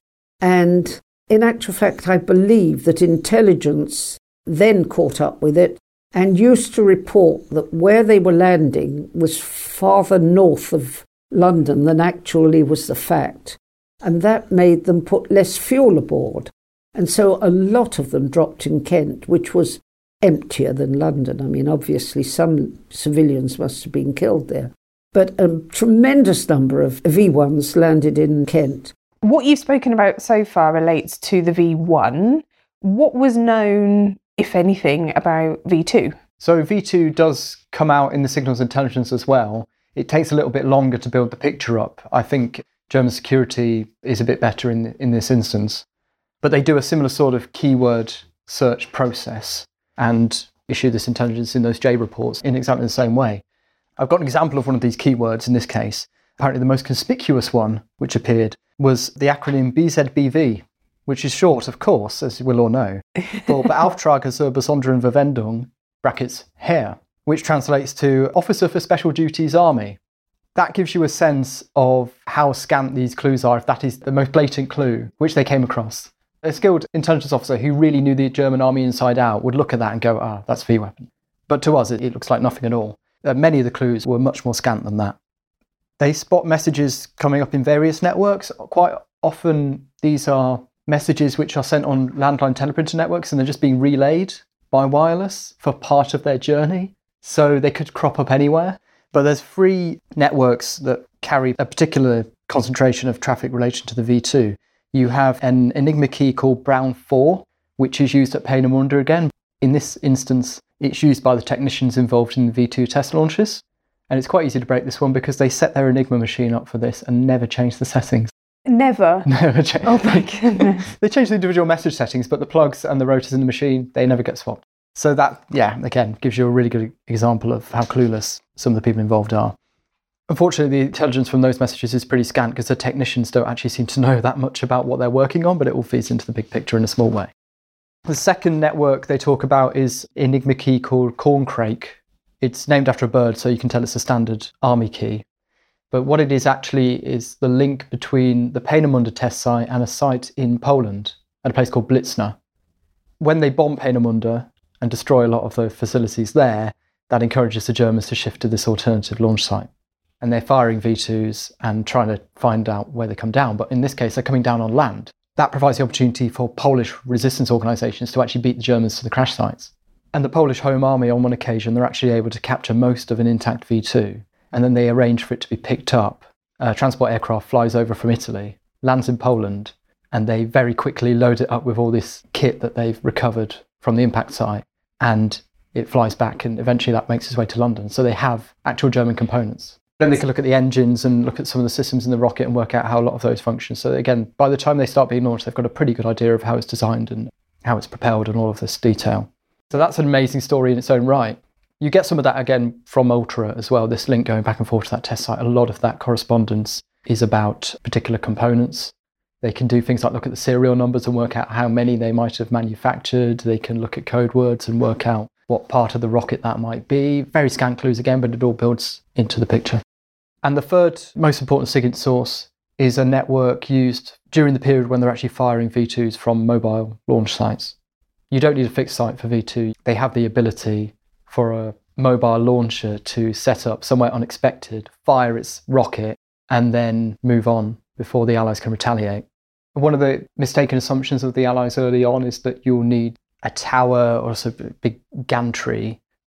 And in actual fact, I believe that intelligence then caught up with it and used to report that where they were landing was farther north of London than actually was the fact. And that made them put less fuel aboard. And so a lot of them dropped in Kent, which was emptier than London. I mean, obviously some civilians must have been killed there. But a tremendous number of V1s landed in Kent. What you've spoken about so far relates to the V1. What was known, if anything, about V2? So V2 does come out in the signals intelligence as well. It takes a little bit longer to build the picture up. I think German security is a bit better in this instance. But they do a similar sort of keyword search process and issue this intelligence in those J reports in exactly the same way. I've got an example of one of these keywords in this case. Apparently the most conspicuous one which appeared was the acronym BZBV, which is short, of course, as we'll all know, for Beauftragter zur besonderen Verwendung, brackets, Heer, which translates to Officer for Special Duties Army. That gives you a sense of how scant these clues are, if that is the most blatant clue which they came across. A skilled intelligence officer who really knew the German army inside out would look at that and go, that's V weapon. But to us, it looks like nothing at all. Many of the clues were much more scant than that. They spot messages coming up in various networks. Quite often, these are messages which are sent on landline teleprinter networks and they're just being relayed by wireless for part of their journey. So they could crop up anywhere. But there's 3 networks that carry a particular concentration of traffic related to the V2. You have an Enigma key called Brown 4, which is used at Peenemünde again. In this instance, it's used by the technicians involved in the V2 test launches. And it's quite easy to break this one because they set their Enigma machine up for this and never change the settings. Never? Never change. Oh my goodness. They change the individual message settings, but the plugs and the rotors in the machine, they never get swapped. So that, again, gives you a really good example of how clueless some of the people involved are. Unfortunately, the intelligence from those messages is pretty scant because the technicians don't actually seem to know that much about what they're working on, but it all feeds into the big picture in a small way. The second network they talk about is Enigma key called Korncrake. It's named after a bird, so you can tell it's a standard army key. But what it is actually is the link between the Peenemünde test site and a site in Poland at a place called Blitzna. When they bomb Peenemünde and destroy a lot of the facilities there, that encourages the Germans to shift to this alternative launch site. And they're firing V2s and trying to find out where they come down. But in this case, they're coming down on land. That provides the opportunity for Polish resistance organisations to actually beat the Germans to the crash sites. And the Polish Home Army, on one occasion, they're actually able to capture most of an intact V2. And then they arrange for it to be picked up. A transport aircraft flies over from Italy, lands in Poland, and they very quickly load it up with all this kit that they've recovered from the impact site. And it flies back, and eventually that makes its way to London. So they have actual German components. Then they can look at the engines and look at some of the systems in the rocket and work out how a lot of those function. So again, by the time they start being launched, they've got a pretty good idea of how it's designed and how it's propelled and all of this detail. So that's an amazing story in its own right. You get some of that again from Ultra as well, this link going back and forth to that test site. A lot of that correspondence is about particular components. They can do things like look at the serial numbers and work out how many they might have manufactured. They can look at code words and work out what part of the rocket that might be. Very scant clues again, but it all builds into the picture. And the third most important SIGINT source is a network used during the period when they're actually firing V2s from mobile launch sites. You don't need a fixed site for V2. They have the ability for a mobile launcher to set up somewhere unexpected, fire its rocket, and then move on before the Allies can retaliate. One of the mistaken assumptions of the Allies early on is that you'll need a tower or a big gantry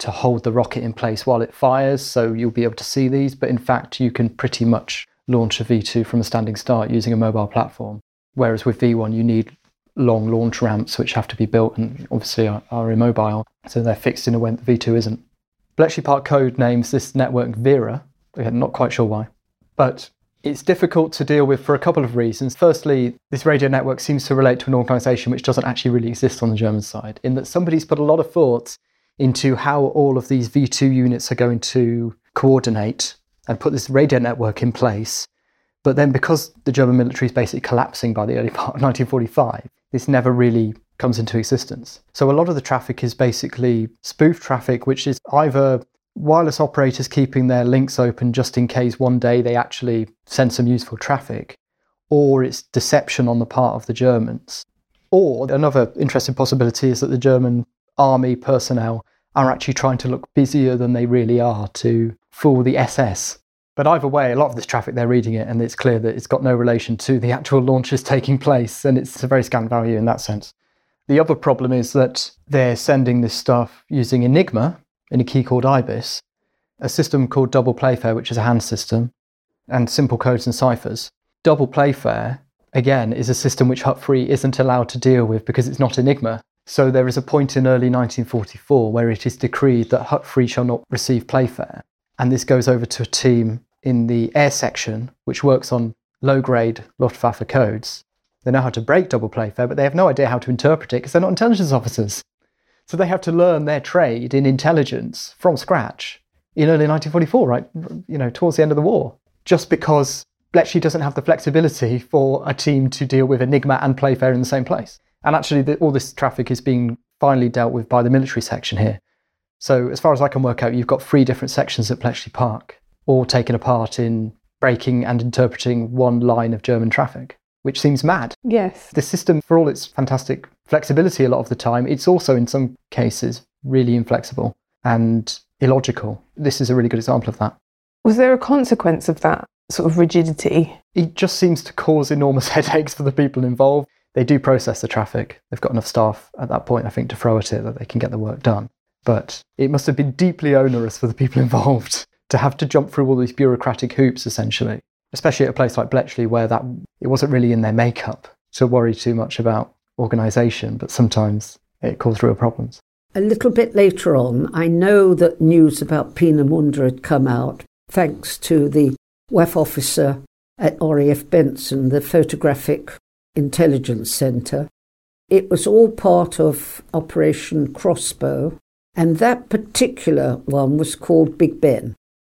to hold the rocket in place while it fires, so you'll be able to see these, but in fact you can pretty much launch a V2 from a standing start using a mobile platform. Whereas with V1 you need long launch ramps which have to be built and obviously are immobile, so they're fixed in a way that V2 isn't. Bletchley Park code names this network Vera. We're not quite sure why. But it's difficult to deal with for a couple of reasons. Firstly, this radio network seems to relate to an organisation which doesn't actually really exist on the German side, in that somebody's put a lot of thought into how all of these V2 units are going to coordinate and put this radio network in place. But then because the German military is basically collapsing by the early part of 1945, this never really comes into existence. So a lot of the traffic is basically spoof traffic, which is either wireless operators keeping their links open just in case one day they actually send some useful traffic, or it's deception on the part of the Germans. Or another interesting possibility is that the German army personnel are actually trying to look busier than they really are to fool the SS. But either way, a lot of this traffic, they're reading it and it's clear that it's got no relation to the actual launches taking place, and it's a very scant value in that sense. The other problem is that they're sending this stuff using Enigma in a key called IBIS, a system called Double Playfair, which is a hand system, and simple codes and ciphers. Double Playfair, again, is a system which Hutt-Free isn't allowed to deal with because it's not Enigma. So there is a point in early 1944 where it is decreed that Hutt-Free shall not receive Playfair. And this goes over to a team in the air section, which works on low-grade Luftwaffe codes. They know how to break Double Playfair, but they have no idea how to interpret it because they're not intelligence officers. So they have to learn their trade in intelligence from scratch in early 1944, right, towards the end of the war, just because Bletchley doesn't have the flexibility for a team to deal with Enigma and Playfair in the same place. And actually, all this traffic is being finally dealt with by the military section here. So as far as I can work out, you've got 3 different sections at Bletchley Park, all taking a part in breaking and interpreting one line of German traffic, which seems mad. Yes. The system, for all its fantastic flexibility a lot of the time, it's also in some cases really inflexible and illogical. This is a really good example of that. Was there a consequence of that sort of rigidity? It just seems to cause enormous headaches for the people involved. They do process the traffic. They've got enough staff at that point, I think, to throw at it that they can get the work done. But it must have been deeply onerous for the people involved to have to jump through all these bureaucratic hoops, essentially, especially at a place like Bletchley where it wasn't really in their makeup to worry too much about organisation, but sometimes it caused real problems. A little bit later on, I know that news about Peenemünde had come out thanks to the WEF officer at RAF Benson, the Photographic Intelligence Centre. It was all part of Operation Crossbow, and that particular one was called Big Ben.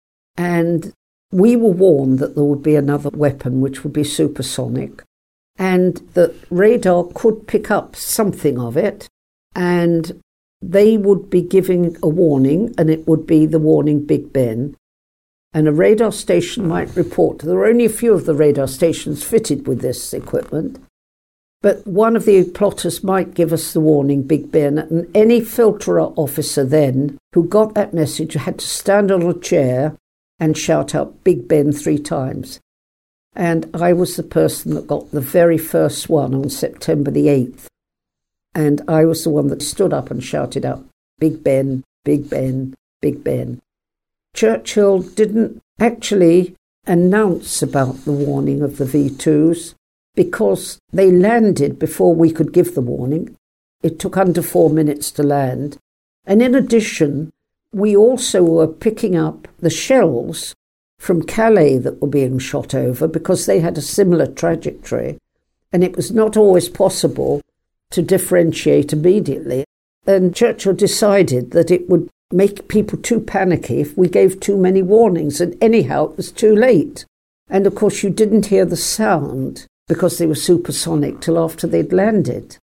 And we were warned that there would be another weapon which would be supersonic, and that radar could pick up something of it, and they would be giving a warning, and it would be the warning Big Ben. And a radar station might report. There were only a few of the radar stations fitted with this equipment, but one of the plotters might give us the warning Big Ben, and any filterer officer then who got that message had to stand on a chair and shout out Big Ben 3 times. And I was the person that got the very first one on September the 8th. And I was the one that stood up and shouted out, Big Ben, Big Ben, Big Ben. Churchill didn't actually announce about the warning of the V2s because they landed before we could give the warning. It took under 4 minutes to land. And in addition, we also were picking up the shells from Calais that were being shot over because they had a similar trajectory. And it was not always possible to differentiate immediately. And Churchill decided that it would make people too panicky if we gave too many warnings. And anyhow, it was too late. And of course, you didn't hear the sound because they were supersonic till after they'd landed.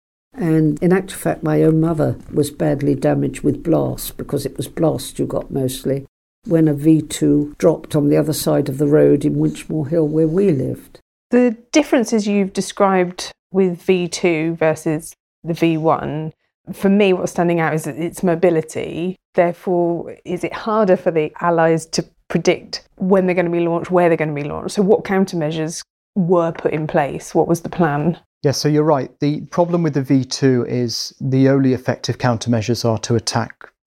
And in actual fact, my own mother was badly damaged with blast, because it was blast you got mostly, when a V2 dropped on the other side of the road in Winchmore Hill where we lived. The differences you've described with V2 versus the V1, for me what's standing out is its mobility. Therefore, is it harder for the Allies to predict when they're going to be launched, where they're going to be launched? So what countermeasures were put in place? What was the plan? Yes, so you're right. The problem with the V2 is the only effective countermeasures are to attack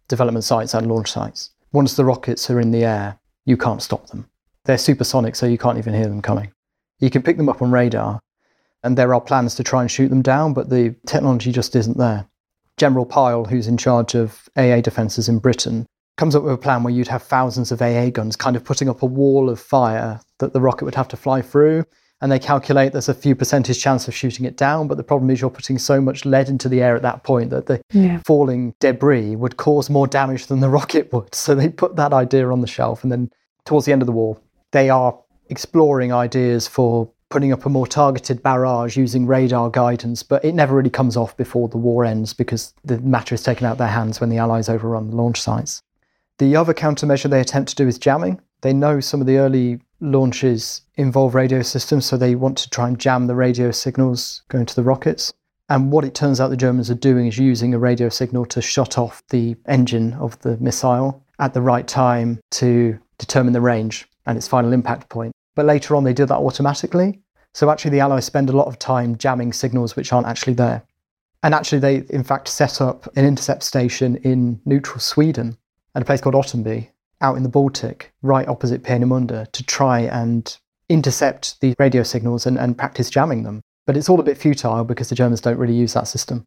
development sites and launch sites. Once the rockets are in the air, you can't stop them. They're supersonic, so you can't even hear them coming. You can pick them up on radar, and there are plans to try and shoot them down, but the technology just isn't there. General Pyle, who's in charge of AA defences in Britain, comes up with a plan where you'd have thousands of AA guns kind of putting up a wall of fire that the rocket would have to fly through, and they calculate there's a few percentage chance of shooting it down, but the problem is you're putting so much lead into the air at that point that the falling debris would cause more damage than the rocket would. So they put that idea on the shelf, and then towards the end of the war, they are exploring ideas for putting up a more targeted barrage using radar guidance, but it never really comes off before the war ends because the matter is taken out of their hands when the Allies overrun the launch sites. The other countermeasure they attempt to do is jamming. They know some of the early launches involve radio systems, so they want to try and jam the radio signals going to the rockets. And what it turns out the Germans are doing is using a radio signal to shut off the engine of the missile at the right time to determine the range and its final impact point. But later on they do that automatically. So actually the Allies spend a lot of time jamming signals which aren't actually there. And actually they in fact set up an intercept station in neutral Sweden at a place called Ottenby, out in the Baltic, right opposite Peenemünde, to try and intercept the radio signals and practice jamming them. But it's all a bit futile because the Germans don't really use that system.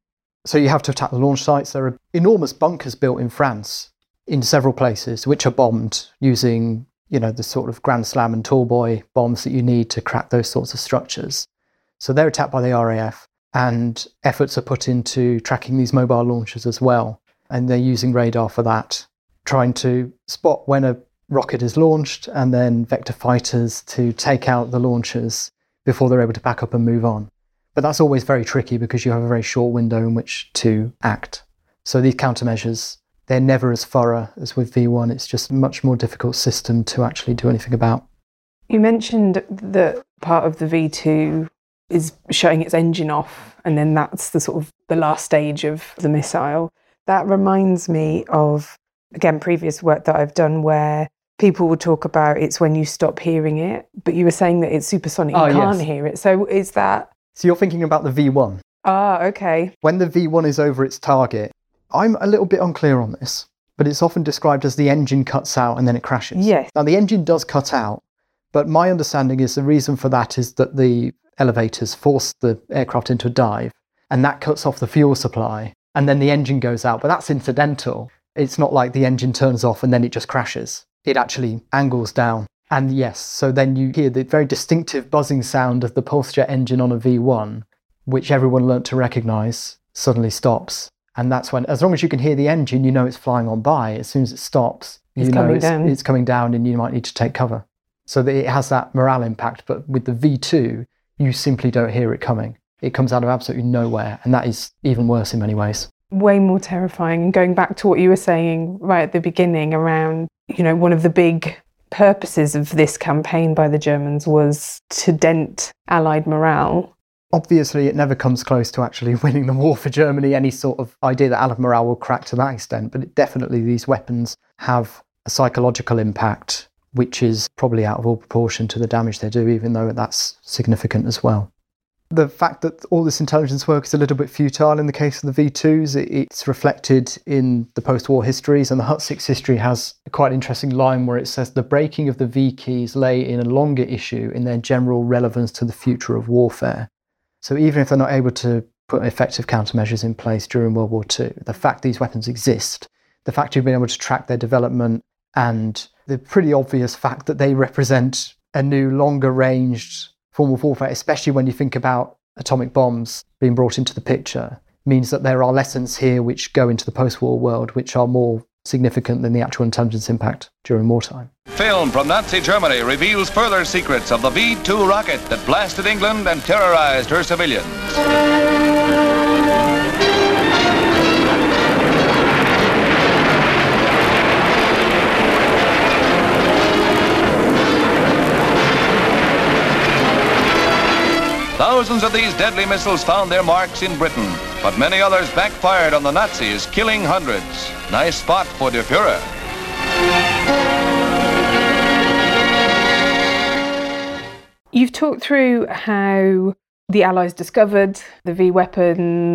So you have to attack the launch sites. There are enormous bunkers built in France in several places, which are bombed using, the sort of Grand Slam and Tall Boy bombs that you need to crack those sorts of structures. So they're attacked by the RAF, and efforts are put into tracking these mobile launchers as well. And they're using radar for that, trying to spot when a rocket is launched and then vector fighters to take out the launchers before they're able to back up and move on. But that's always very tricky because you have a very short window in which to act. So these countermeasures, they're never as thorough as with V1. It's just a much more difficult system to actually do anything about. You mentioned that part of the V2 is shutting its engine off, and then that's the sort of the last stage of the missile. That reminds me of, again, previous work that I've done where people will talk about it's when you stop hearing it, but you were saying that it's supersonic, you can't hear it. So is that... So you're thinking about the V1. Ah, okay. When the V1 is over its target, I'm a little bit unclear on this, but it's often described as the engine cuts out and then it crashes. Yes. Now, the engine does cut out, but my understanding is the reason for that is that the elevators force the aircraft into a dive, and that cuts off the fuel supply, and then the engine goes out, but that's incidental. It's not like the engine turns off and then it just crashes. It actually angles down. And yes, so then you hear the very distinctive buzzing sound of the pulse jet engine on a V1, which everyone learnt to recognise, suddenly stops. And that's when, as long as you can hear the engine, you know it's flying on by. As soon as it stops, it's coming down and you might need to take cover. So that it has that morale impact. But with the V2, you simply don't hear it coming. It comes out of absolutely nowhere. And that is even worse in many ways. Way more terrifying. And going back to what you were saying right at the beginning around, one of the big purposes of this campaign by the Germans was to dent Allied morale. Obviously, it never comes close to actually winning the war for Germany, any sort of idea that Allied morale will crack to that extent. But definitely these weapons have a psychological impact, which is probably out of all proportion to the damage they do, even though that's significant as well. The fact that all this intelligence work is a little bit futile in the case of the V2s, it's reflected in the post-war histories, and the Hut-6 history has a quite interesting line where it says the breaking of the V keys lay in a longer issue in their general relevance to the future of warfare. So even if they're not able to put effective countermeasures in place during World War II, the fact these weapons exist, the fact you've been able to track their development, and the pretty obvious fact that they represent a new, longer-ranged form of warfare, especially when you think about atomic bombs being brought into the picture, means that there are lessons here which go into the post-war world which are more significant than the actual intelligence impact during wartime. Film from Nazi Germany reveals further secrets of the V2 rocket that blasted England and terrorized her civilians. Thousands of these deadly missiles found their marks in Britain, but many others backfired on the Nazis, killing hundreds. Nice spot for Der Führer. You've talked through how the Allies discovered the V weapons,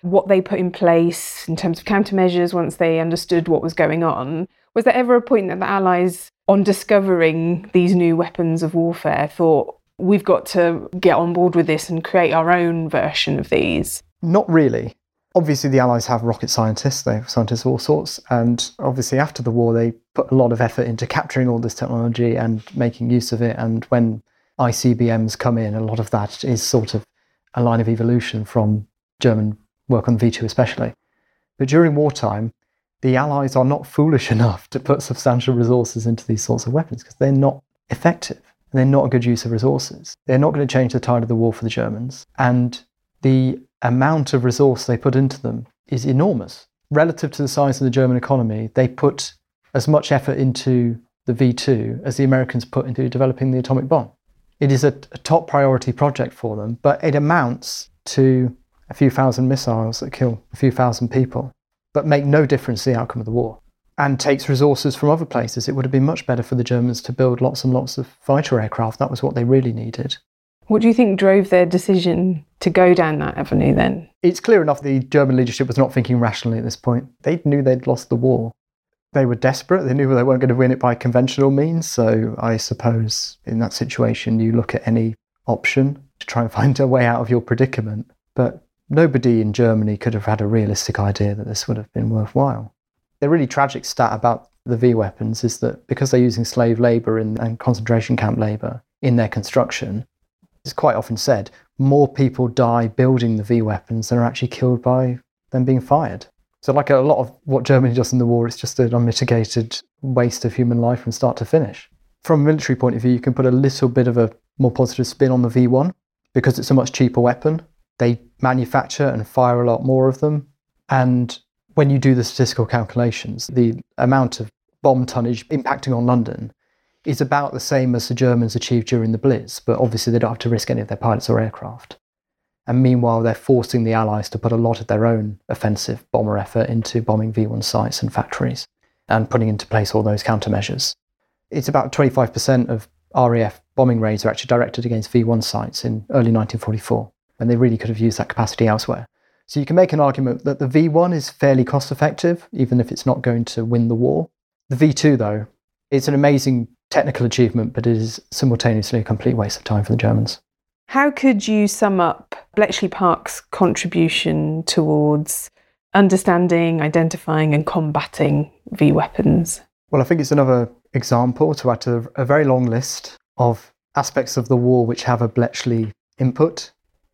what they put in place in terms of countermeasures once they understood what was going on. Was there ever a point that the Allies, on discovering these new weapons of warfare, thought, we've got to get on board with this and create our own version of these? Not really. Obviously, the Allies have rocket scientists, they have scientists of all sorts, and obviously after the war they put a lot of effort into capturing all this technology and making use of it, and when ICBMs come in, a lot of that is sort of a line of evolution from German work on V2 especially. But during wartime, the Allies are not foolish enough to put substantial resources into these sorts of weapons because they're not effective. They're not a good use of resources. They're not going to change the tide of the war for the Germans. And the amount of resource they put into them is enormous. Relative to the size of the German economy, they put as much effort into the V2 as the Americans put into developing the atomic bomb. It is a top priority project for them, but it amounts to a few thousand missiles that kill a few thousand people, but make no difference to the outcome of the war, and takes resources from other places. It would have been much better for the Germans to build lots and lots of fighter aircraft. That was what they really needed. What do you think drove their decision to go down that avenue then? It's clear enough the German leadership was not thinking rationally at this point. They knew they'd lost the war. They were desperate. They knew they weren't going to win it by conventional means. So I suppose in that situation, you look at any option to try and find a way out of your predicament. But nobody in Germany could have had a realistic idea that this would have been worthwhile. The really tragic stat about the V weapons is that because they're using slave labour and concentration camp labour in their construction, it's quite often said, more people die building the V weapons than are actually killed by them being fired. So like a lot of what Germany does in the war, it's just an unmitigated waste of human life from start to finish. From a military point of view, you can put a little bit of a more positive spin on the V1 because it's a much cheaper weapon. They manufacture and fire a lot more of them. And when you do the statistical calculations, the amount of bomb tonnage impacting on London is about the same as the Germans achieved during the Blitz, but obviously they don't have to risk any of their pilots or aircraft. And meanwhile, they're forcing the Allies to put a lot of their own offensive bomber effort into bombing V1 sites and factories and putting into place all those countermeasures. It's about 25% of RAF bombing raids are actually directed against V1 sites in early 1944, and they really could have used that capacity elsewhere. So you can make an argument that the V1 is fairly cost effective, even if it's not going to win the war. The V2, though, it's an amazing technical achievement, but it is simultaneously a complete waste of time for the Germans. How could you sum up Bletchley Park's contribution towards understanding, identifying and combating V weapons? Well, I think it's another example to add to a very long list of aspects of the war which have a Bletchley input.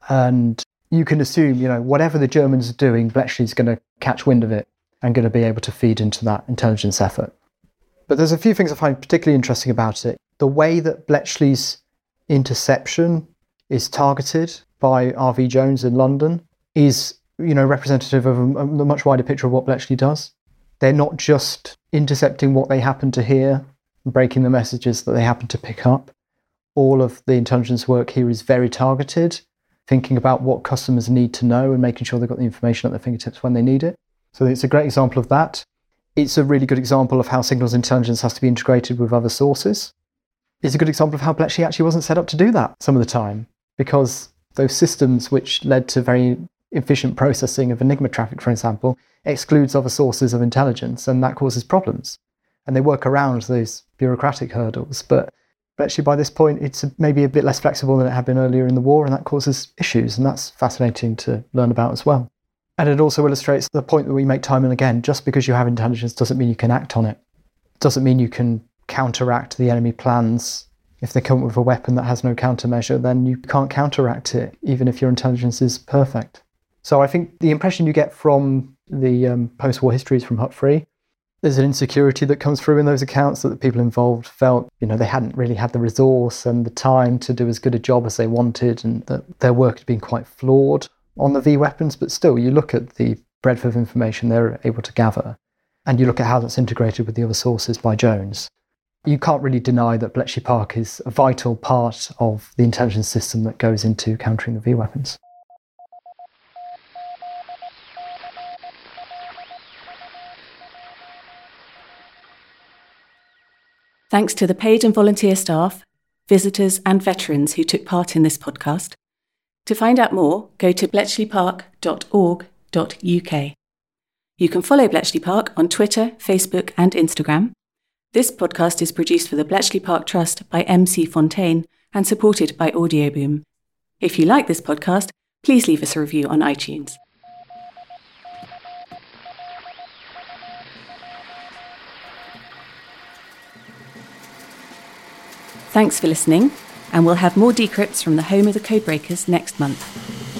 And you can assume, whatever the Germans are doing, Bletchley's going to catch wind of it and going to be able to feed into that intelligence effort. But there's a few things I find particularly interesting about it. The way that Bletchley's interception is targeted by R.V. Jones in London is, representative of a much wider picture of what Bletchley does. They're not just intercepting what they happen to hear and breaking the messages that they happen to pick up. All of the intelligence work here is very targeted, thinking about what customers need to know and making sure they've got the information at their fingertips when they need it. So it's a great example of that. It's a really good example of how signals intelligence has to be integrated with other sources. It's a good example of how Bletchley actually wasn't set up to do that some of the time, because those systems which led to very efficient processing of Enigma traffic, for example, excludes other sources of intelligence, and that causes problems. And they work around those bureaucratic hurdles. But Bletchley, by this point, it's maybe a bit less flexible than it had been earlier in the war, and that causes issues, and that's fascinating to learn about as well. And it also illustrates the point that we make time and again. Just because you have intelligence doesn't mean you can act on it. It doesn't mean you can counteract the enemy plans. If they come up with a weapon that has no countermeasure, then you can't counteract it, even if your intelligence is perfect. So I think the impression you get from the post-war histories from Hutt-Free, there's an insecurity that comes through in those accounts that the people involved felt, they hadn't really had the resource and the time to do as good a job as they wanted, and that their work had been quite flawed on the V weapons. But still, you look at the breadth of information they're able to gather, and you look at how that's integrated with the other sources by Jones. You can't really deny that Bletchley Park is a vital part of the intelligence system that goes into countering the V weapons. Thanks to the paid and volunteer staff, visitors and veterans who took part in this podcast. To find out more, go to bletchleypark.org.uk. bletchleypark.uk. You can follow Bletchley Park on Twitter, Facebook and Instagram. This podcast is produced for the Bletchley Park Trust by MC Fontaine and supported by Audioboom. If you like this podcast, please leave us a review on iTunes. Thanks for listening, and we'll have more decrypts from the home of the Codebreakers next month.